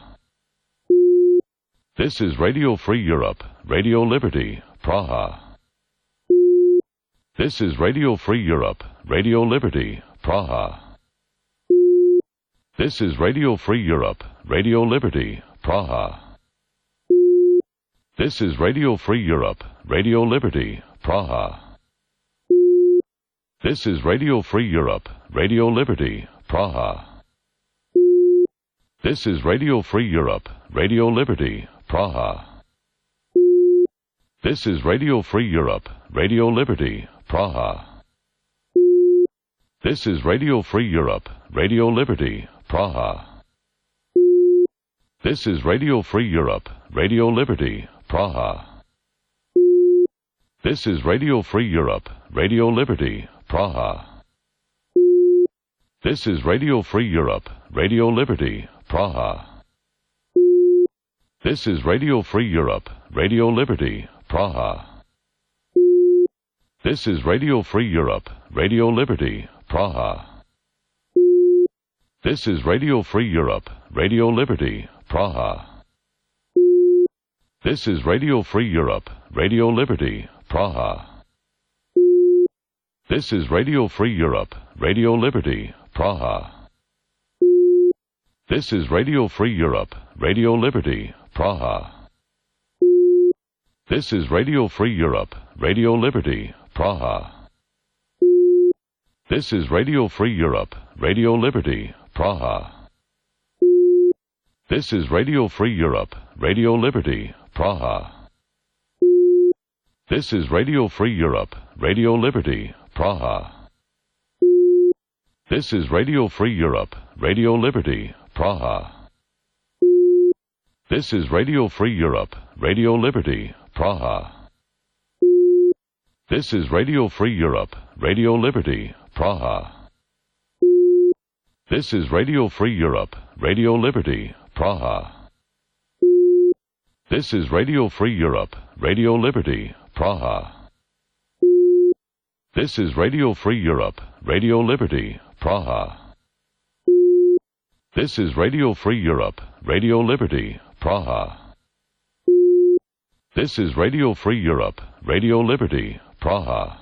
This is Radio Free Europe, Radio Liberty, Praha. This is Radio Free Europe, Radio Liberty, Praha. This is Radio Free Europe, Radio Liberty, Praha. This is Radio Free Europe, Radio Liberty, Praha. This is Radio Free Europe, Radio Liberty, Praha. This is Radio Free Europe, Radio Liberty, Praha. This is Radio Free Europe, Radio Liberty, Praha. This is Radio Free Europe, Radio Liberty, Praha. This is Radio Free Europe, Radio Liberty, Praha. This is Radio Free Europe, Radio Liberty, Praha. This is Radio Free Europe, Radio Liberty, Praha. This is Radio Free Europe, Radio Liberty, Praha. This is Radio Free Europe, Radio Liberty, Praha. This is Radio Free Europe, Radio Liberty, Praha. This is Radio Free Europe, Radio Liberty, Praha. This is Radio Free Europe, Radio Liberty, Praha. This is Radio Free Europe, Radio Liberty, Praha. This is Radio Free Europe, Radio Liberty, Praha. This is Radio Free Europe, Radio Liberty, Praha. This is Radio Free Europe, Radio Liberty, Praha. This is Radio Free Europe, Radio Liberty, Praha. This is Radio Free Europe, Radio Liberty, Praha. This is Radio Free Europe, Radio Liberty, Praha. This is Radio Free Europe, Radio Liberty, Praha. This is Radio Free Europe, Radio Liberty, Praha. This is Radio Free Europe, Radio Liberty, Praha. This is Radio Free Europe, Radio Liberty, Praha. This is Radio Free Europe, Radio Liberty, Praha. This is Radio Free Europe, Radio Liberty, Praha.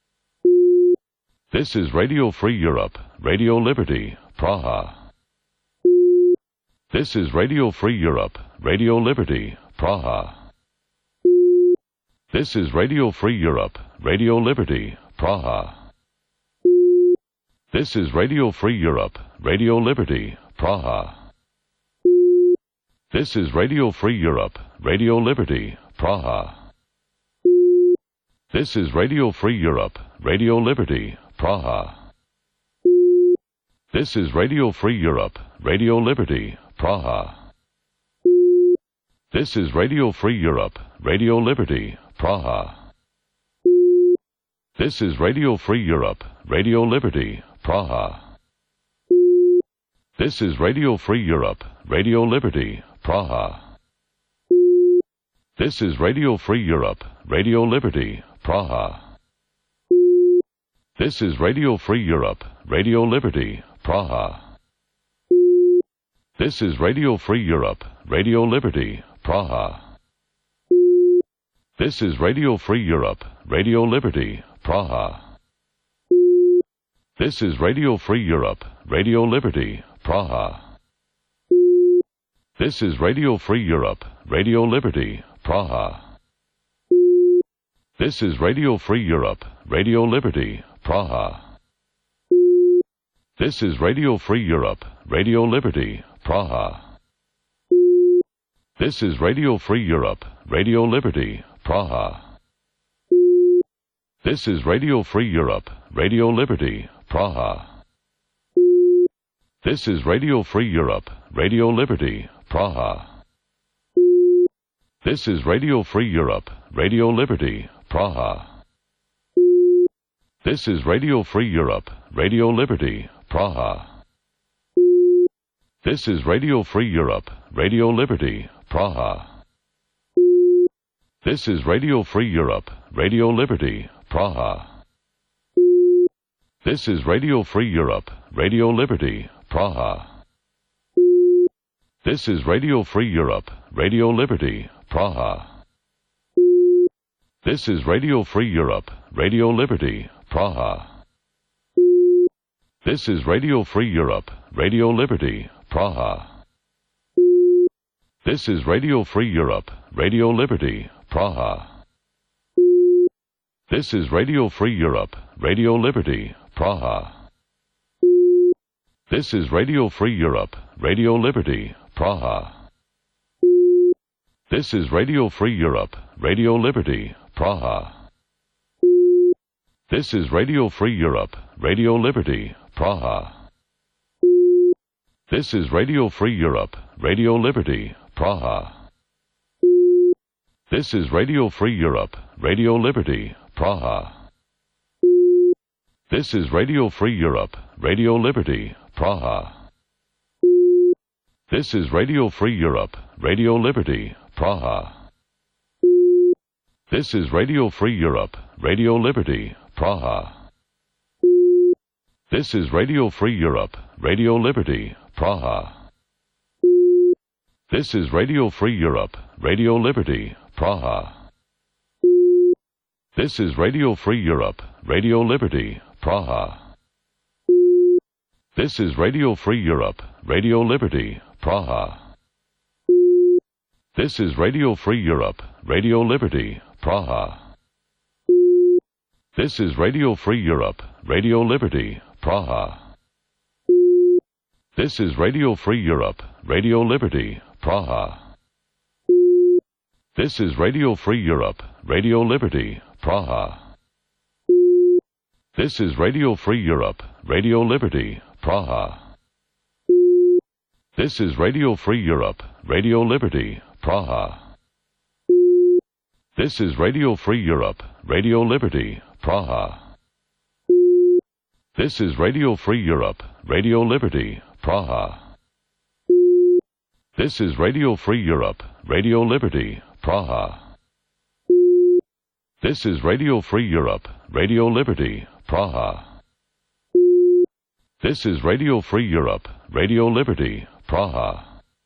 This is Radio Free Europe, Radio Liberty, Praha. This is Radio Free Europe, Radio Liberty, Praha. This is Radio Free Europe, Radio Liberty, Praha. This is Radio Free Europe, Radio Liberty, Praha. This is Radio Free Europe, Radio Liberty, Praha. This is Radio Free Europe, Radio Liberty, Praha. This is Radio Free Europe, Radio Liberty, Praha. This is Radio Free Europe, Radio Liberty, Praha. This is Radio Free Europe, Radio Liberty, Praha. This is Radio Free Europe, Radio Liberty, Praha. This is Radio Free Europe, Radio Liberty, Praha. This is Radio Free Europe, Radio Liberty, Praha. This is Radio Free Europe, Radio Liberty, Praha. This is Radio Free Europe, Radio Liberty, Praha. This is Radio Free Europe, Radio Liberty, Praha. This is Radio Free Europe, Radio Liberty, Praha. This is Radio Free Europe, Radio Liberty, Praha. This is Radio Free Europe, Radio Liberty, Praha. This is Radio Free Europe, Radio Liberty, Praha. This is Radio Free Europe, Radio Liberty, Praha. This is Radio Free Europe, Radio Liberty, Praha. This is Radio Free Europe, Radio Liberty, Praha. This is Radio Free Europe, Radio Liberty, Praha. This is Radio Free Europe, Radio Liberty, Praha. This is Radio Free Europe, Radio Liberty, Praha. This is Radio Free Europe, Radio Liberty, Praha. This is Radio Free Europe, Radio Liberty, Praha. This is Radio Free Europe, Radio Liberty, Praha. This is Radio Free Europe, Radio Liberty, Praha. This is Radio Free Europe, Radio Liberty, Praha. This is Radio Free Europe, Radio Liberty, Praha. This is Radio Free Europe, Radio Liberty, Praha. This is Radio Free Europe, Radio Liberty, Praha. This is Radio Free Europe, Radio Liberty, Praha. This is Radio Free Europe, Radio Liberty, Praha. This is Radio Free Europe, Radio Liberty, Praha. This is Radio Free Europe, Radio Liberty, Praha. This is Radio Free Europe, Radio Liberty, Praha. This is Radio Free Europe, Radio Liberty, Praha. This is Radio Free Europe, Radio Liberty, Praha. This is Radio Free Europe, Radio Liberty, Praha. This is Radio Free Europe, Radio Liberty, Praha. This is Radio Free Europe, Radio Liberty, Praha. This is Radio Free Europe, Radio Liberty, Praha. This is Radio Free Europe, Radio Liberty, Praha. This is Radio Free Europe, Radio Liberty, Praha. This is Radio Free Europe, Radio Liberty, Praha. This is Radio Free Europe, Radio Liberty, Praha. This is Radio Free Europe, Radio Liberty, Praha. This is Radio Free Europe, Radio Liberty, Praha. This is Radio Free Europe, Radio Liberty, Praha. This is Radio Free Europe, Radio Liberty, Praha. This is Radio Free Europe, Radio Liberty, Praha. This is Radio Free Europe, Radio Liberty, Praha.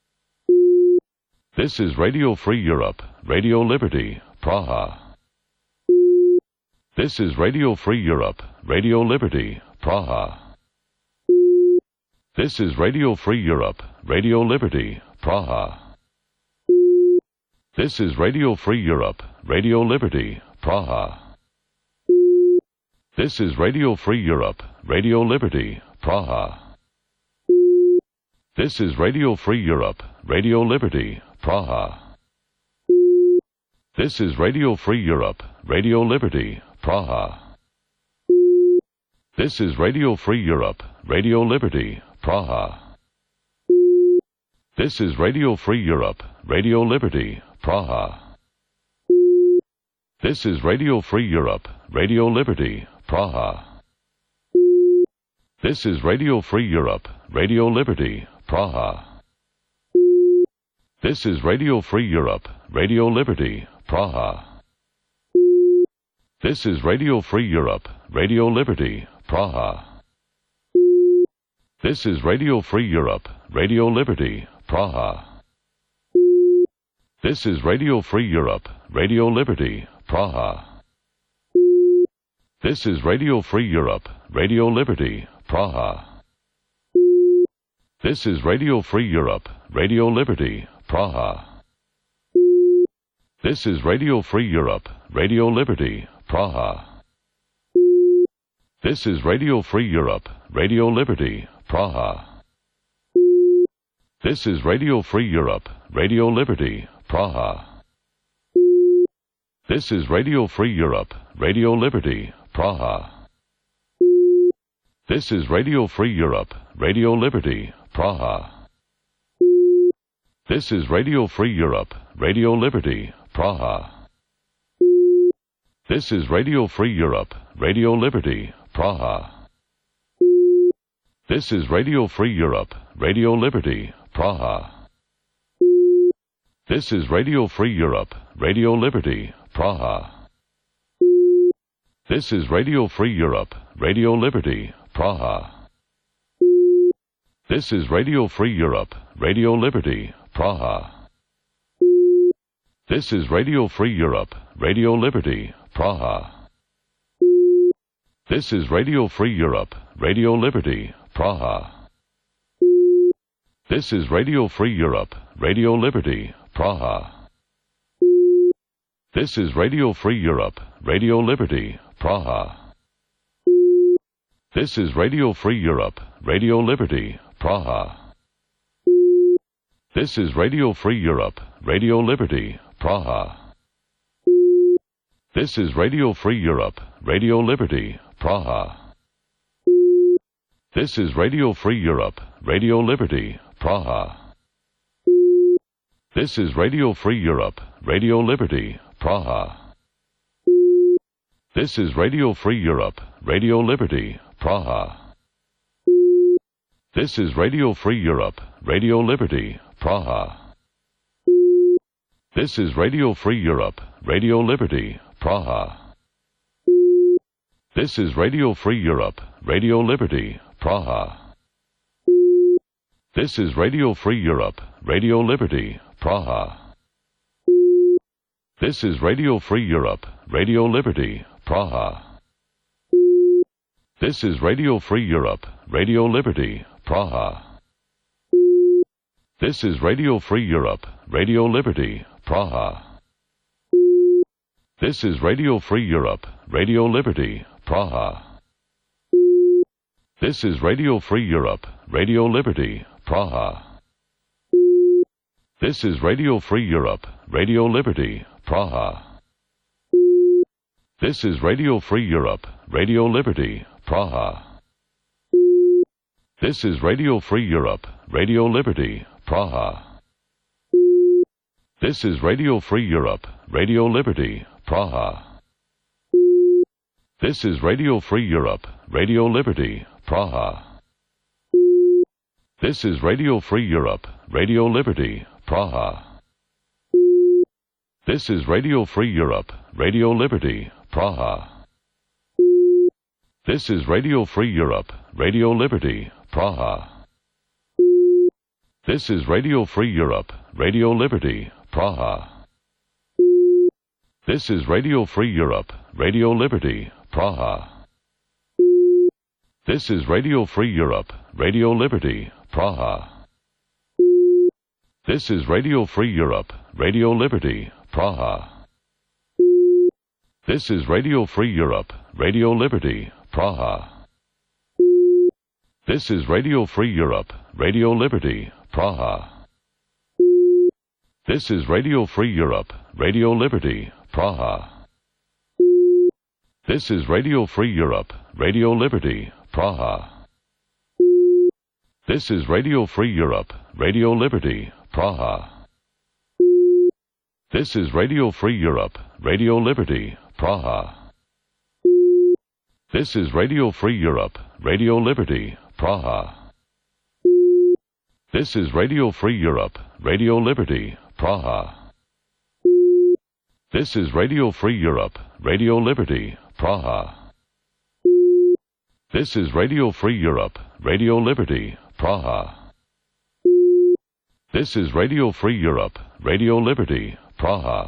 This is Radio Free Europe, Radio Liberty, Praha. This is Radio Free Europe, Radio Liberty, Praha. This is Radio Free Europe, Radio Liberty, Praha. This is Radio Free Europe, Radio Liberty, Praha. This is Radio Free Europe, Radio Liberty, Praha. This is Radio Free Europe, Radio Liberty, Praha. This is Radio Free Europe, Radio Liberty, Praha. This is Radio Free Europe, Radio Liberty, Praha. This is Radio Free Europe, Radio Liberty, Praha. This is Radio Free Europe, Radio Liberty, Praha. This is Radio Free Europe, Radio Liberty, Praha. This is Radio Free Europe, Radio Liberty, Praha. This is Radio Free Europe, Radio Liberty, Praha. This is Radio Free Europe, Radio Liberty, Praha. This is Radio Free Europe, Radio Liberty, Praha. This is Radio Free Europe, Radio Liberty, Praha. This is Radio Free Europe, Radio Liberty, Praha. This is Radio Free Europe, Radio Liberty, Praha. This is Radio Free Europe, Radio Liberty, Praha. This is Radio Free Europe, Radio Liberty, Praha. This is Radio Free Europe, Radio Liberty, Praha. This is Radio Free Europe, Radio Liberty, Praha. This is Radio Free Europe, Radio Liberty, Praha. This is Radio Free Europe, Radio Liberty, Praha. This is Radio Free Europe, Radio Liberty, Praha. This is Radio Free Europe, Radio Liberty, Praha. This is Radio Free Europe, Radio Liberty, Praha. This is Radio Free Europe, Radio Liberty, Praha. This is Radio Free Europe, Radio Liberty, Praha. This is Radio Free Europe, Radio Liberty, Praha. This is Radio Free Europe, Radio Liberty, Praha. This is Radio Free Europe, Radio Liberty, Praha. This is Radio Free Europe, Radio Liberty, Praha. This is Radio Free Europe, Radio Liberty, Praha. This is Radio Free Europe, Radio Liberty, Praha. This is Radio Free Europe, Radio Liberty, Praha. This is Radio Free Europe, Radio Liberty, Praha. This is Radio Free Europe, Radio Liberty, Praha. This is Radio Free Europe, Radio Liberty, Praha. This is Radio Free Europe, Radio Liberty, Praha. This is Radio Free Europe, Radio Liberty, Praha. This is Radio Free Europe, Radio Liberty, Praha. This is Radio Free Europe, Radio Liberty, Praha. This is Radio Free Europe, Radio Liberty, Praha. This is Radio Free Europe, Radio Liberty, Praha. This is Radio Free Europe, Radio Liberty, Praha. This is Radio Free Europe, Radio Liberty, Praha. This is Radio Free Europe, Radio Liberty, Praha. This is Radio Free Europe, Radio Liberty, Praha. This is Radio Free Europe, Radio Liberty, Praha. This is Radio Free Europe, Radio Liberty, Praha. This is Radio Free Europe, Radio Liberty, Praha. This is Radio Free Europe, Radio Liberty, Praha. This is Radio Free Europe, Radio Liberty, Praha. This is Radio Free Europe, Radio Liberty, Praha. This is Radio Free Europe, Radio Liberty, Praha. This is Radio Free Europe, Radio Liberty, Praha. This is Radio Free Europe, Radio Liberty, Praha. This is Radio Free Europe, Radio Liberty, Praha. This is Radio Free Europe, Radio Liberty, Praha. This is Radio Free Europe, Radio Liberty, Praha. This is Radio Free Europe, Radio Liberty, Praha. This is Radio Free Europe, Radio Liberty, Praha. This is Radio Free Europe, Radio Liberty, Praha. This is Radio Free Europe, Radio Liberty, Praha. This is Radio Free Europe, Radio Liberty, Praha. This is Radio Free Europe, Radio Liberty, Praha. This is Radio Free Europe, Radio Liberty, Praha. This is Radio Free Europe, Radio Liberty, Praha. This is Radio Free Europe, Radio Liberty, Praha.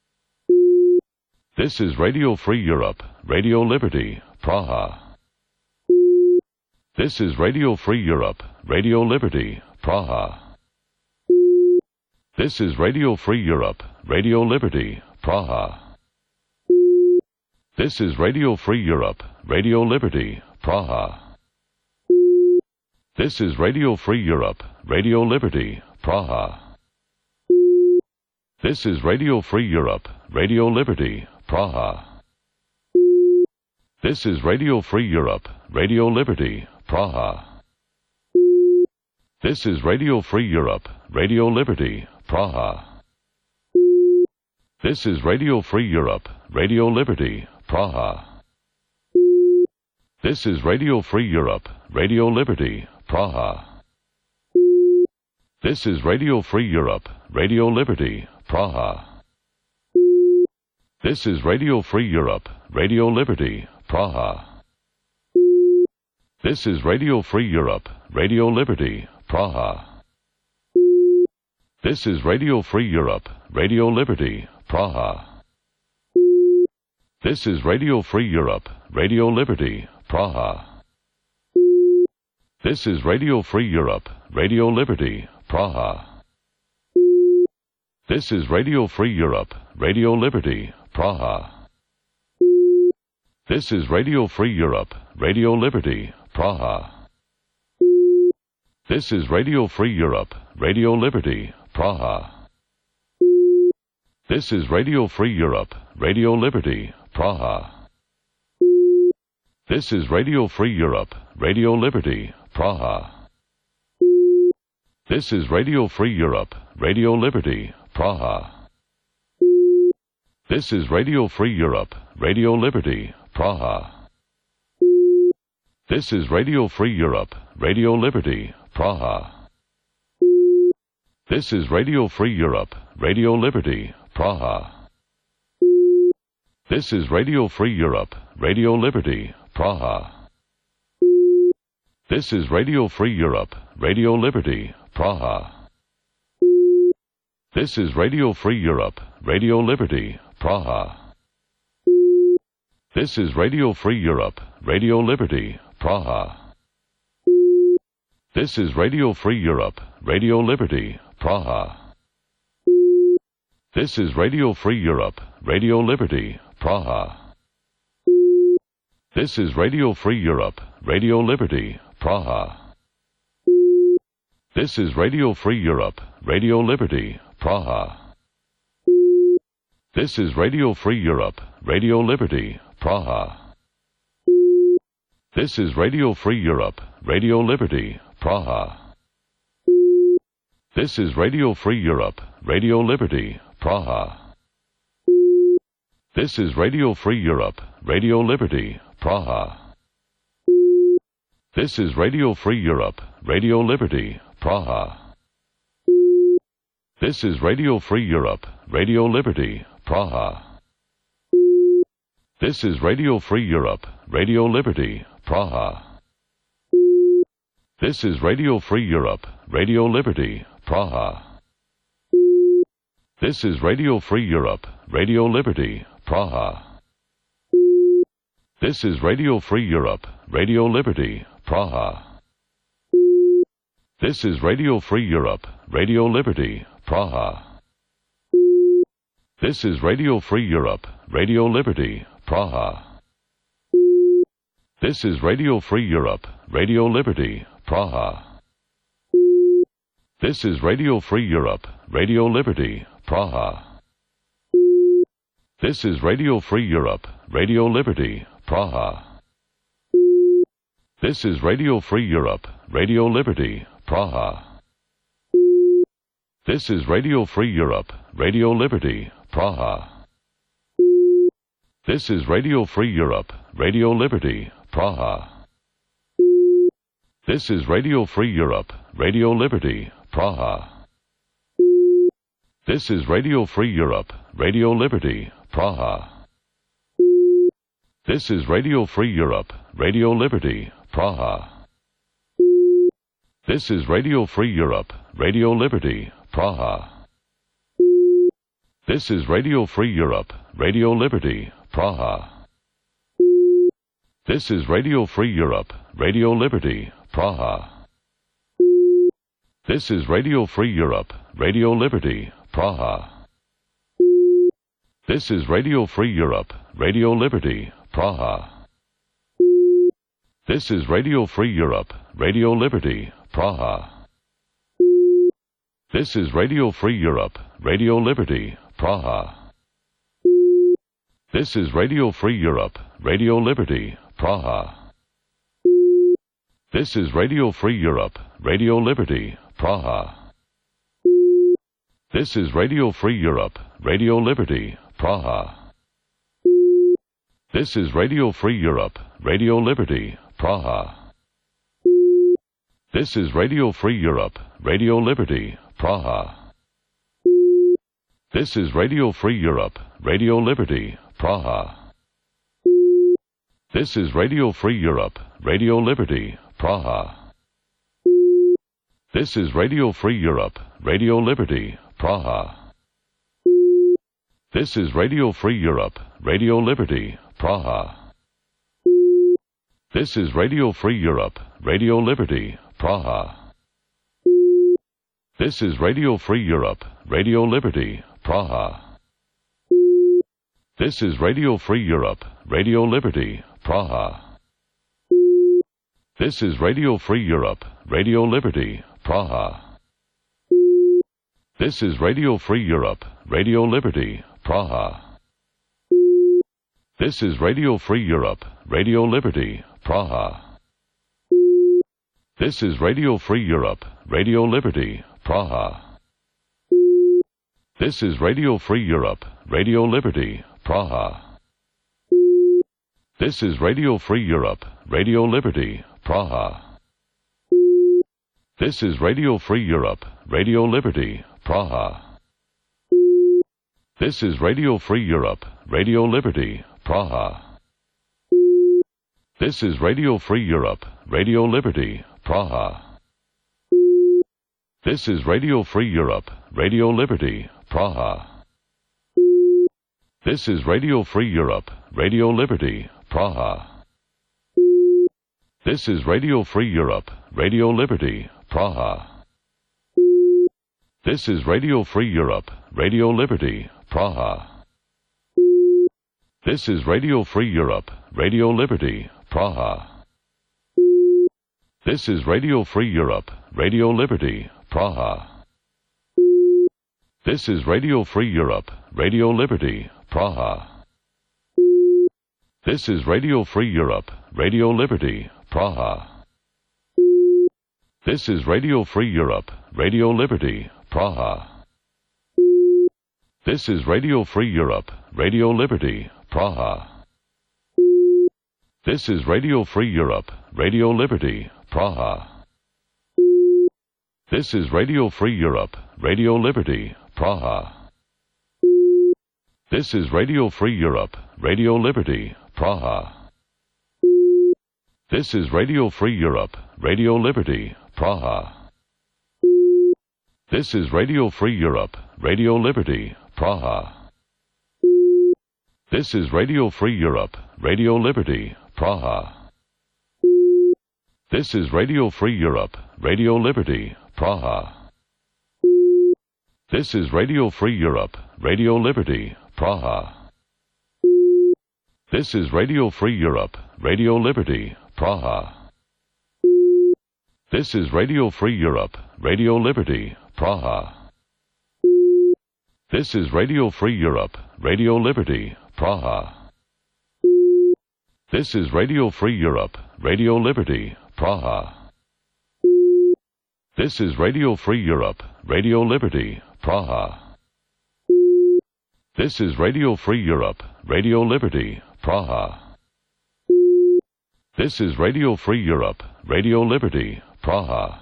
This is Radio Free Europe, Radio Liberty, Praha. This is Radio Free Europe, Radio Liberty, Praha. This is Radio Free Europe, Radio Liberty, Praha. This is Radio Free Europe, Radio Liberty, Praha. This is Radio Free Europe, Radio Liberty, Praha. This is Radio Free Europe, Radio Liberty, Praha. This is Radio Free Europe, Radio Liberty, Praha. This is Radio Free Europe, Radio Liberty, Praha. This is Radio Free Europe, Radio Liberty, Praha. This is Radio Free Europe, Radio Liberty, Praha. This is Radio Free Europe, Radio Liberty, Praha. This is Radio Free Europe, Radio Liberty, Praha. This is Radio Free Europe, Radio Liberty, Praha. This is Radio Free Europe, Radio Liberty, Praha. This is Radio Free Europe, Radio Liberty, Praha. This is Radio Free Europe, Radio Liberty, Praha. This is Radio Free Europe, Radio Liberty, Praha. This is Radio Free Europe, Radio Liberty, Praha. This is Radio Free Europe, Radio Liberty, Praha. This is Radio Free Europe, Radio Liberty, Praha. This is Radio Free Europe, Radio Liberty, Praha. This is Radio Free Europe, Radio Liberty, Praha. This is Radio Free Europe, Radio Liberty, Praha. This is Radio Free Europe, Radio Liberty, Praha. This is Radio Free Europe, Radio Liberty, Praha. This is Radio Free Europe, Radio Liberty, Praha. This is Radio Free Europe, Radio Liberty, Praha. This is Radio Free Europe, Radio Liberty, Praha. This is Radio Free Europe, Radio Liberty, Praha. This is Radio Free Europe, Radio Liberty, Praha. This is Radio Free Europe, Radio Liberty, Praha. This is Radio Free Europe, Radio Liberty, Praha. This is Radio Free Europe, Radio Liberty, Praha. This is Radio Free Europe, Radio Liberty, Praha. This is Radio Free Europe, Radio Liberty, Praha. This is Radio Free Europe, Radio Liberty, Praha. This is Radio Free Europe, Radio Liberty, Praha. This is Radio Free Europe, Radio Liberty, Praha. This is Radio Free Europe, Radio Liberty, Praha. This is Radio Free Europe, Radio Liberty, Praha. This is Radio Free Europe, Radio Liberty, Praha. This is Radio Free Europe, Radio Liberty, Praha. This is Radio Free Europe, Radio Liberty, Praha. This is Radio Free Europe, Radio Liberty, Praha. This is Radio Free Europe, Radio Liberty, Praha. This is Radio Free Europe, Radio Liberty, Praha. This is Radio Free Europe, Radio Liberty, Praha. This is Radio Free Europe, Radio Liberty, Praha. This is Radio Free Europe, Radio Liberty, Praha. This is Radio Free Europe, Radio Liberty, Praha. This is Radio Free Europe, Radio Liberty, Praha. This is Radio Free Europe, Radio Liberty, Praha. This is Radio Free Europe, Radio Liberty, Praha. This is Radio Free Europe, Radio Liberty, Praha. This is Radio Free Europe, Radio Liberty, Praha. This is Radio Free Europe, Radio Liberty, Praha. This is Radio Free Europe, Radio Liberty, Praha. This is Radio Free Europe, Radio Liberty, Praha. This is Radio Free Europe, Radio Liberty, Praha. This is Radio Free Europe, Radio Liberty, Praha. This is Radio Free Europe, Radio Liberty, Praha. This is Radio Free Europe, Radio Liberty, Praha. This is Radio Free Europe, Radio Liberty, Praha. This is Radio Free Europe, Radio Liberty, Praha. This is Radio Free Europe, Radio Liberty, Praha. This is Radio Free Europe, Radio Liberty, Praha. This is Radio Free Europe, Radio Liberty, Praha. This is Radio Free Europe, Radio Liberty, Praha. This is Radio Free Europe, Radio Liberty, Praha. This is Radio Free Europe, Radio Liberty, Praha. This is Radio Free Europe, Radio Liberty, Praha. This is Radio Free Europe, Radio Liberty, Praha. This is Radio Free Europe, Radio Liberty, Praha. This is Radio Free Europe, Radio Liberty, Praha. This is Radio Free Europe, Radio Liberty, Praha. This is Radio Free Europe, Radio Liberty, Praha. This is Radio Free Europe, Radio Liberty, Praha. This is Radio Free Europe, Radio Liberty, Praha. This is Radio Free Europe, Radio Liberty, Praha. This is Radio Free Europe, Radio Liberty, Praha. This is Radio Free Europe, Radio Liberty, Praha. This is Radio Free Europe, Radio Liberty, Praha. This is Radio Free Europe, Radio Liberty, Praha. This is Radio Free Europe, Radio Liberty, Praha. This is Radio Free Europe, Radio Liberty, Praha. This is Radio Free Europe, Radio Liberty, Praha. This is Radio Free Europe, Radio Liberty, Praha. This is Radio Free Europe, Radio Liberty, Praha. This is Radio Free Europe, Radio Liberty, Praha. This is Radio Free Europe, Radio Liberty, Praha. This is Radio Free Europe, Radio Liberty, Praha. This is Radio Free Europe, Radio Liberty, Praha. This is Radio Free Europe, Radio Liberty, Praha. This is Radio Free Europe, Radio Liberty, Praha. This is Radio Free Europe, Radio Liberty, Praha. This is Radio Free Europe, Radio Liberty, Praha. This is Radio Free Europe, Radio Liberty, Praha. This is Radio Free Europe, Radio Liberty, Praha. This is Radio Free Europe, Radio Liberty, Praha. This is Radio Free Europe, Radio Liberty, Praha. This is Radio Free Europe, Radio Liberty, Praha. This is Radio Free Europe, Radio Liberty, Praha. This is Radio Free Europe, Radio Liberty, Praha. This is Radio Free Europe, Radio Liberty, Praha. This is Radio Free Europe, Radio Liberty, Praha. This is Radio Free Europe, Radio Liberty, Praha. This is Radio Free Europe, Radio Liberty, Praha.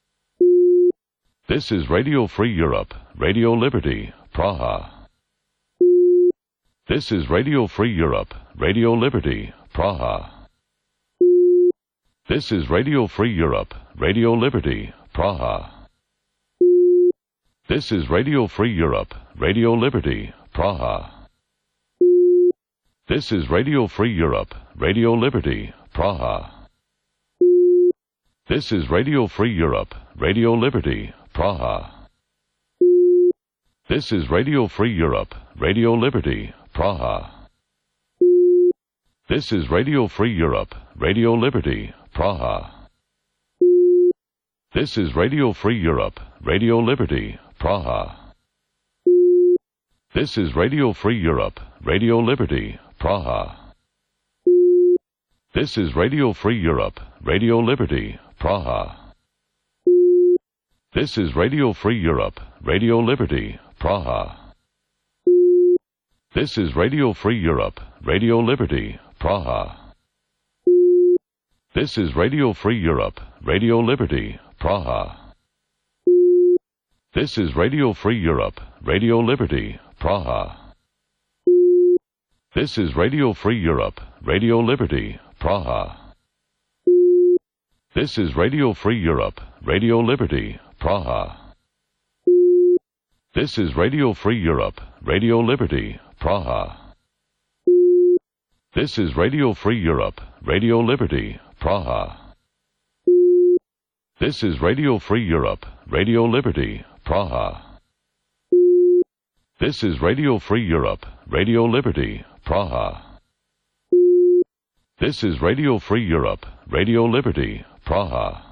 This is Radio Free Europe, Radio Liberty, Praha. This is Radio Free Europe, Radio Liberty, Praha. This is Radio Free Europe, Radio Liberty, Praha. This is Radio Free Europe, Radio Liberty, Praha. This is Radio Free Europe, Radio Liberty, Praha. This is Radio Free Europe, Radio Liberty, Praha. This is Radio Free Europe, Radio Liberty, Praha. This is Radio Free Europe, Radio Liberty, Praha. This is Radio Free Europe, Radio Liberty, Praha. This is Radio Free Europe, Radio Liberty, Praha. This is Radio Free Europe, Radio Liberty, Praha. This is Radio Free Europe, Radio Liberty, Praha. This is Radio Free Europe, Radio Liberty, Praha. This is Radio Free Europe, Radio Liberty, Praha. This is Radio Free Europe, Radio Liberty, Praha. This is Radio Free Europe, Radio Liberty, Praha. This is Radio Free Europe, Radio Liberty, Praha. This is Radio Free Europe, Radio Liberty, Praha. This is Radio Free Europe, Radio Liberty, Praha. This is Radio Free Europe, Radio Liberty, Praha. This is Radio Free Europe, Radio Liberty, Praha. This is Radio Free Europe, Radio Liberty, Praha.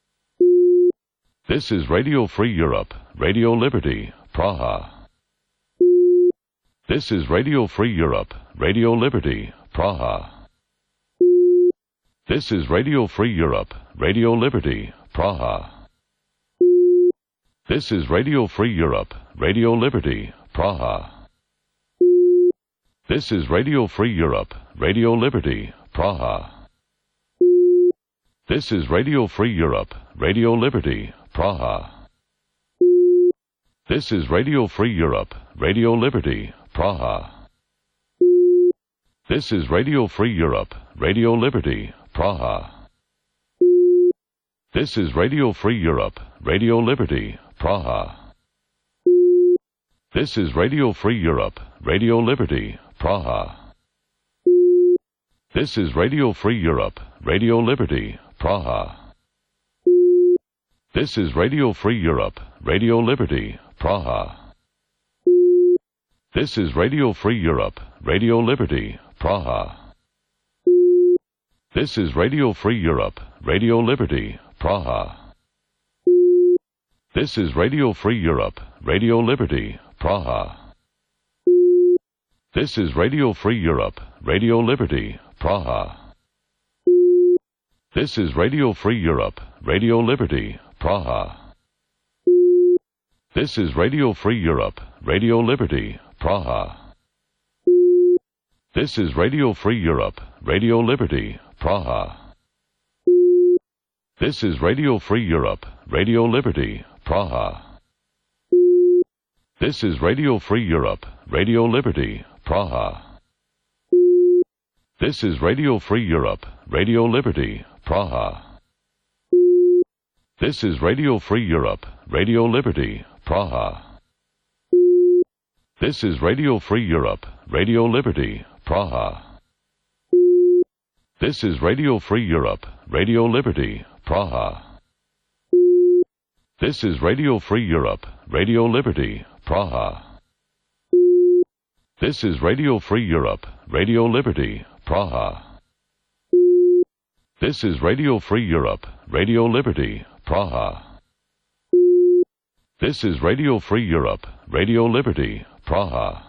This is Radio Free Europe, Radio Liberty, Praha. This is Radio Free Europe, Radio Liberty, Praha. This is Radio Free Europe, Radio Liberty, Praha. This is Radio Free Europe, Radio Liberty, Praha. This is Radio Free Europe, Radio Liberty, Praha. This is Radio Free Europe, Radio Liberty, Praha. This is Radio Free Europe, Radio Liberty, Praha. This is Radio Free Europe, Radio Liberty, Praha. This is Radio Free Europe, Radio Liberty, Praha. This is Radio Free Europe, Radio Liberty, Praha. This is Radio Free Europe, Radio Liberty, Praha. This is Radio Free Europe, Radio Liberty, Praha. This is Radio Free Europe, Radio Liberty, Praha. This is Radio Free Europe, Radio Liberty, Praha. This is Radio Free Europe, Radio Liberty, Praha. This is Radio Free Europe, Radio Liberty, Praha. This is Radio Free Europe, Radio Liberty, Praha. This is Radio Free Europe, Radio Liberty, Praha. This is Radio Free Europe, Radio Liberty, Praha. This is Radio Free Europe, Radio Liberty, Praha. This is Radio Free Europe, Radio Liberty, Praha. This is Radio Free Europe, Radio Liberty, Praha. This is Radio Free Europe, Radio Liberty, Praha. This is Radio Free Europe, Radio Liberty, Praha. This is Radio Free Europe, Radio Liberty, Praha. This is Radio Free Europe, Radio Liberty, Praha. This is Radio Free Europe, Radio Liberty, Praha. This is Radio Free Europe, Radio Liberty, Praha. This is Radio Free Europe, Radio Liberty, Praha.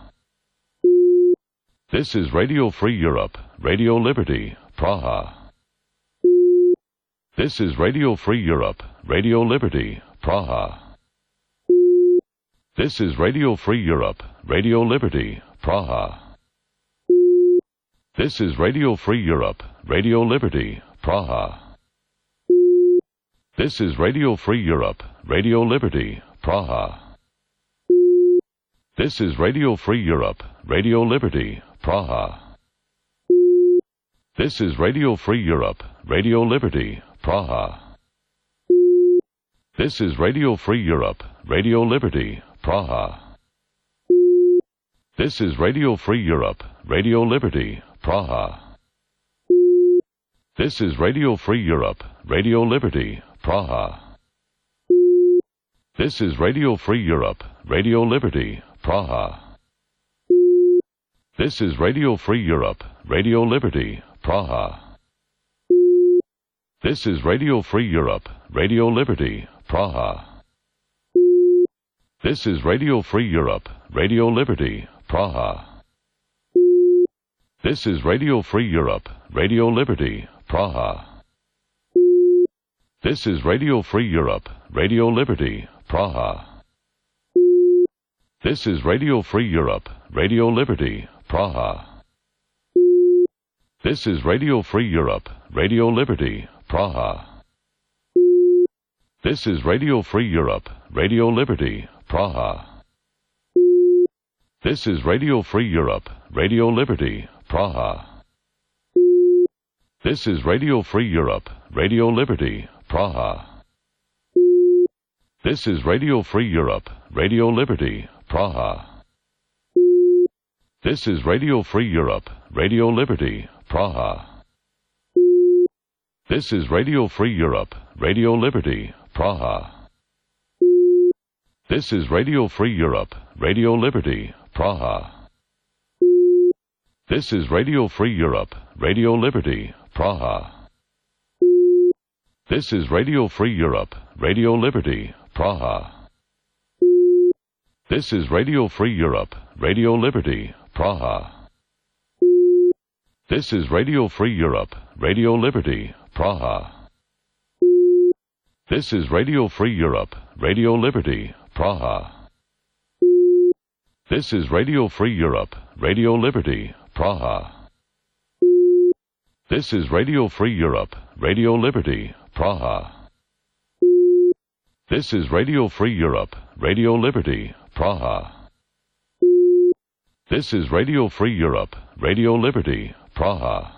This is Radio Free Europe, Radio Liberty, Praha. This is Radio Free Europe, Radio Liberty, Praha. This is Radio Free Europe, Radio Liberty, Praha. This is Radio Free Europe, Radio Liberty, Praha. This is Radio Free Europe, Radio Liberty, Praha. This is Radio Free Europe, Radio Liberty, Praha. This is Radio Free Europe, Radio Liberty, Praha. This is Radio Free Europe, Radio Liberty, Praha. This is Radio Free Europe, Radio Liberty, Praha. This is Radio Free Europe, Radio Liberty, Praha. This is Radio Free Europe, Radio Liberty, Praha. This is Radio Free Europe, Radio Liberty, Praha. This is Radio Free Europe, Radio Liberty, Praha. This is Radio Free Europe, Radio Liberty, Praha. This is Radio Free Europe, Radio Liberty, Praha. This is Radio Free Europe, Radio Liberty, Praha. This is Radio Free Europe, Radio Liberty, Praha. This is Radio Free Europe, Radio Liberty, Praha. This is Radio Free Europe, Radio Liberty, Praha. This is Radio Free Europe, Radio Liberty, Praha. This is Radio Free Europe, Radio Liberty, Praha. This is Radio Free Europe, Radio Liberty, Praha. This is Radio Free Europe, Radio Liberty, Praha. This is Radio Free Europe, Radio Liberty, Praha. This is Radio Free Europe, Radio Liberty, Praha. This is Radio Free Europe, Radio Liberty, Praha. This is Radio Free Europe, Radio Liberty, Praha. This is Radio Free Europe, Radio Liberty, Praha. This is Radio Free Europe, Radio Liberty, Praha. This is Radio Free Europe, Radio Liberty, Praha. This is Radio Free Europe, Radio Liberty, Praha. This is Radio Free Europe, Radio Liberty, Praha. This is Radio Free Europe, Radio Liberty, Praha. This is Radio Free Europe, Radio Liberty, Praha.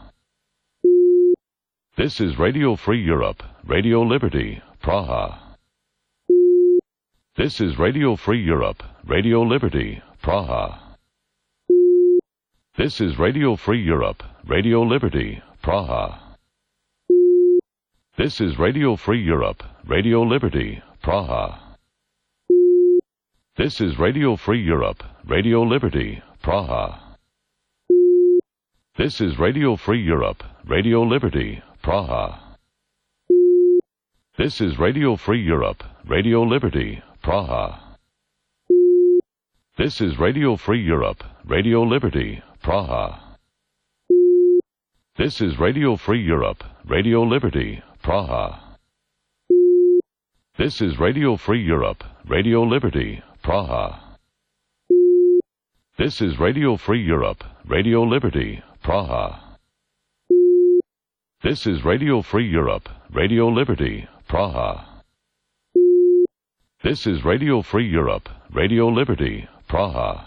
This is Radio Free Europe, Radio Liberty, Praha. This is Radio Free Europe, Radio Liberty, Praha. This is Radio Free Europe, Radio Liberty, Praha. This is Radio Free Europe, Radio Liberty, Praha. This is Radio Free Europe, Radio Liberty, Praha. This is Radio Free Europe, Radio Liberty, Praha. This is Radio Free Europe, Radio Liberty, Praha. This is Radio Free Europe, Radio Liberty, Praha. This is Radio Free Europe, Radio Liberty, Praha. This is Radio Free Europe, Radio Liberty, Praha. This is Radio Free Europe, Radio Liberty, Praha. This is Radio Free Europe, Radio Liberty, Praha. This is Radio Free Europe, Radio Liberty, Praha.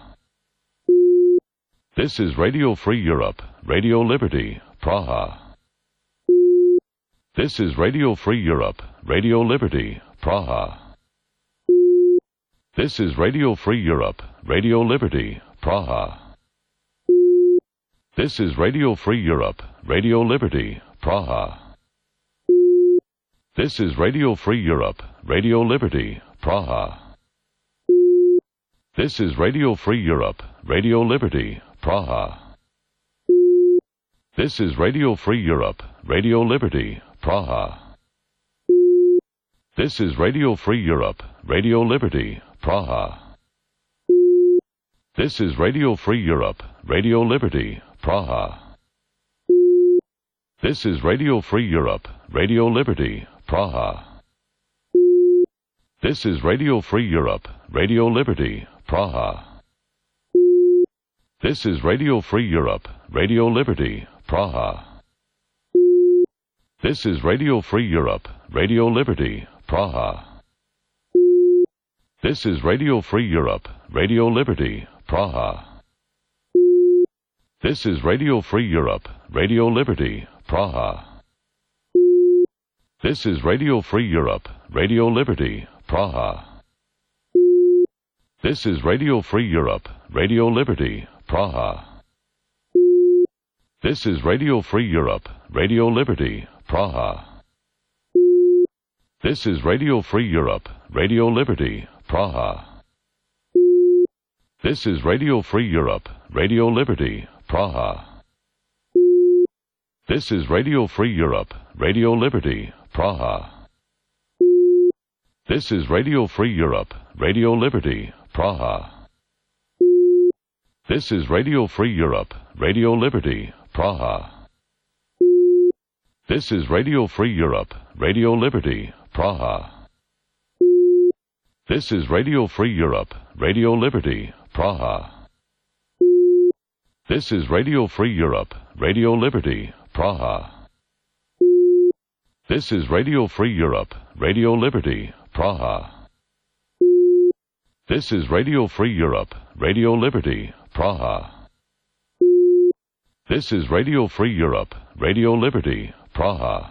This is Radio Free Europe, Radio Liberty, Praha. This is Radio Free Europe, Radio Liberty, Praha. This is Radio Free Europe, Radio Liberty, Praha. This is Radio Free Europe, Radio Liberty, Praha. This is Radio Free Europe, Radio Liberty, Praha. This is Radio Free Europe, Radio Liberty, Praha. This is Radio Free Europe, Radio Liberty, Praha. This is Radio Free Europe, Radio Liberty, Praha. This is Radio Free Europe, Radio Liberty, Praha. This is Radio Free Europe, Radio Liberty, Praha. This is Radio Free Europe, Radio Liberty, Praha. This is Radio Free Europe, Radio Liberty, Praha. This is Radio Free Europe, Radio Liberty, Praha. This is Radio Free Europe, Radio Liberty, Praha. This is Radio Free Europe, Radio Liberty, Praha. This is Radio Free Europe, Radio Liberty, Praha. This is Radio Free Europe, Radio Liberty, Praha. This is Radio Free Europe, Radio Liberty, Praha. This is Radio Free Europe, Radio Liberty, Praha. This is Radio Free Europe, Radio Liberty, Praha. This is Radio Free Europe, Radio Liberty, Praha. This is Radio Free Europe, Radio Liberty, Praha. This is Radio Free Europe, Radio Liberty, Praha. This is Radio Free Europe, Radio Liberty, Praha. This is Radio Free Europe, Radio Liberty, Praha. This is Radio Free Europe, Radio Liberty, Praha. This is Radio Free Europe, Radio Liberty, Praha. This is Radio Free Europe, Radio Liberty, Praha. This is Radio Free Europe, Radio Liberty, Praha.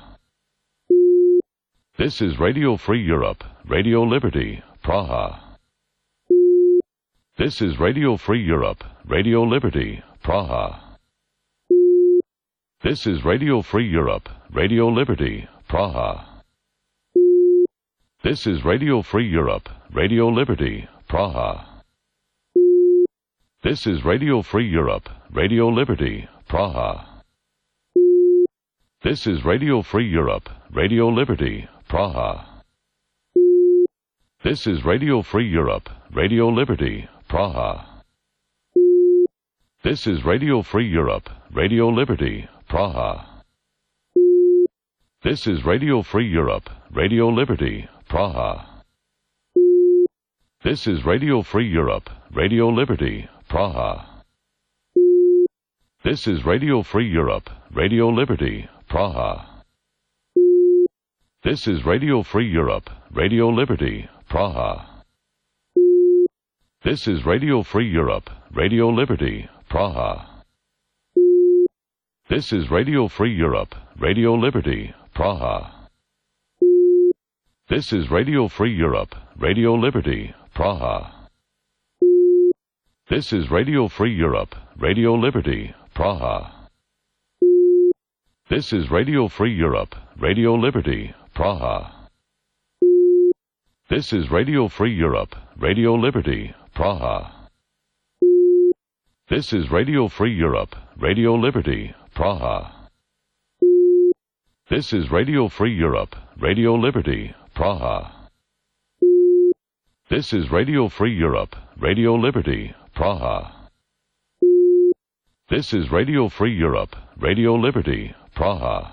This is Radio Free Europe, Radio Liberty, Praha. This is Radio Free Europe, Radio Liberty, Praha. This is Radio Free Europe, Radio Liberty, Praha. This is Radio Free Europe, Radio Liberty, Praha. This is Radio Free Europe, Radio Liberty, Praha. This is Radio Free Europe, Radio Liberty, Praha. This is Radio Free Europe, Radio Liberty, Praha. This is Radio Free Europe, Radio Liberty, Praha. This is Radio Free Europe, Radio Liberty, Praha. This is Radio Free Europe, Radio Liberty, Praha. This is Radio Free Europe, Radio Liberty, Praha. This is Radio Free Europe, Radio Liberty, Praha. This is Radio Free Europe, Radio Liberty, Praha. This is Radio Free Europe, Radio Liberty, Praha. This is Radio Free Europe, Radio Liberty, Praha. This is Radio Free Europe, Radio Liberty, Praha. This is Radio Free Europe, Radio Liberty, Praha. This is Radio Free Europe, Radio Liberty, Praha. This is Radio Free Europe, Radio Liberty, Praha. This is Radio Free Europe, Radio Liberty, Praha. This is Radio Free Europe, Radio Liberty, Praha. This is Radio Free Europe, Radio Liberty, Praha.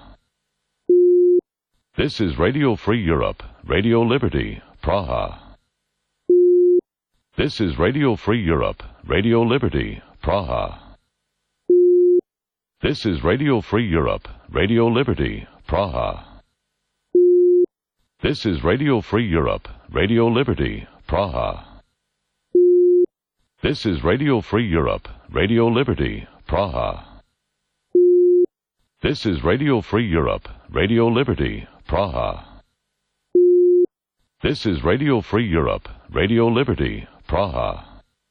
This is Radio Free Europe, Radio Liberty, Praha. This is Radio Free Europe, Radio Liberty, Praha. This is Radio Free Europe, Radio Liberty, Praha. This is Radio Free Europe, Radio Liberty, Praha. This is Radio Free Europe, Radio Liberty, Praha. This is Radio Free Europe, Radio Liberty, Praha. This is Radio Free Europe, Radio Liberty, Praha.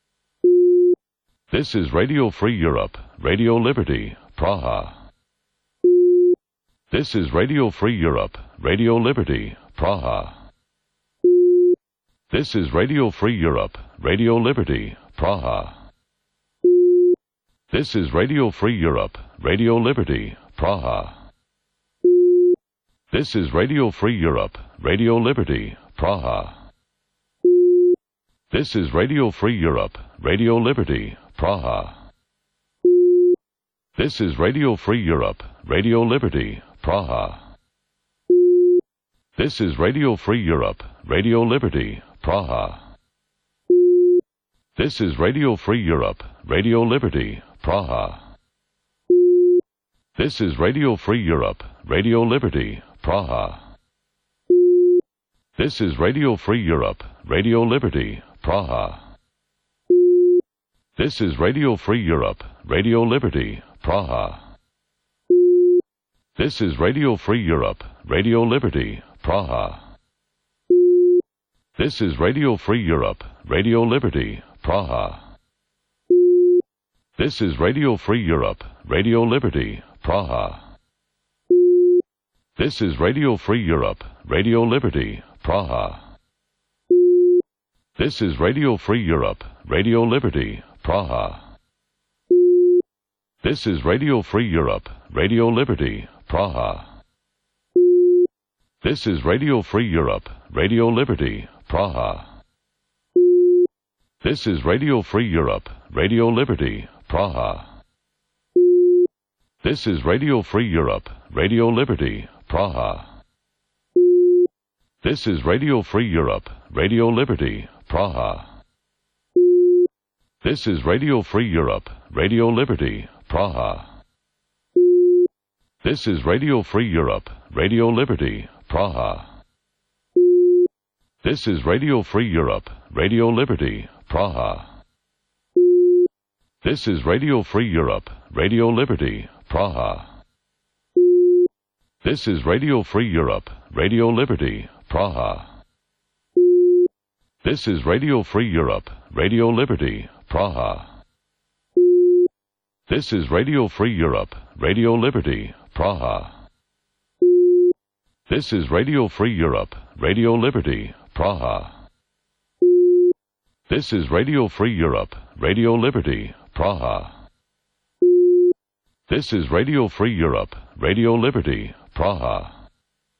This is Radio Free Europe, Radio Liberty, Praha. This is Radio Free Europe, Radio Liberty, Praha. This is Radio Free Europe, Radio Liberty, Praha. This is Radio Free Europe, Radio Liberty, Praha. This is Radio Free Europe, Radio Liberty, Praha. This is Radio Free Europe, Radio Liberty, Praha. This is Radio Free Europe, Radio Liberty, Praha. This is Radio Free Europe, Radio Liberty, Praha. This is Radio Free Europe, Radio Liberty, Praha. This is Radio Free Europe, Radio Liberty, Praha. This is Radio Free Europe, Radio Liberty, Praha. This is Radio Free Europe, Radio Liberty, Praha. This is Radio Free Europe, Radio Liberty, Praha. This is Radio Free Europe, Radio Liberty, Praha. This is Radio Free Europe, Radio Liberty, Praha. This is Radio Free Europe, Radio Liberty, Praha. This is Radio Free Europe, Radio Liberty, Praha. This is Radio Free Europe, Radio Liberty, Praha. This is Radio Free Europe, Radio Liberty, Praha. This is Radio Free Europe, Radio Liberty, Praha. This is Radio Free Europe, Radio Liberty, Praha. This is Radio Free Europe, Radio Liberty, Praha. This is Radio Free Europe, Radio Liberty, Praha. This is Radio Free Europe, Radio Liberty, Praha. This is Radio Free Europe, Radio Liberty, Praha. This is Radio Free Europe, Radio Liberty, Praha. This is Radio Free Europe, Radio Liberty, Praha. This is Radio Free Europe, Radio Liberty, Praha. This is Radio Free Europe, Radio Liberty, Praha. This is Radio Free Europe, Radio Liberty, Praha. This is Radio Free Europe, Radio Liberty, Praha. This is Radio Free Europe, Radio Liberty, Praha.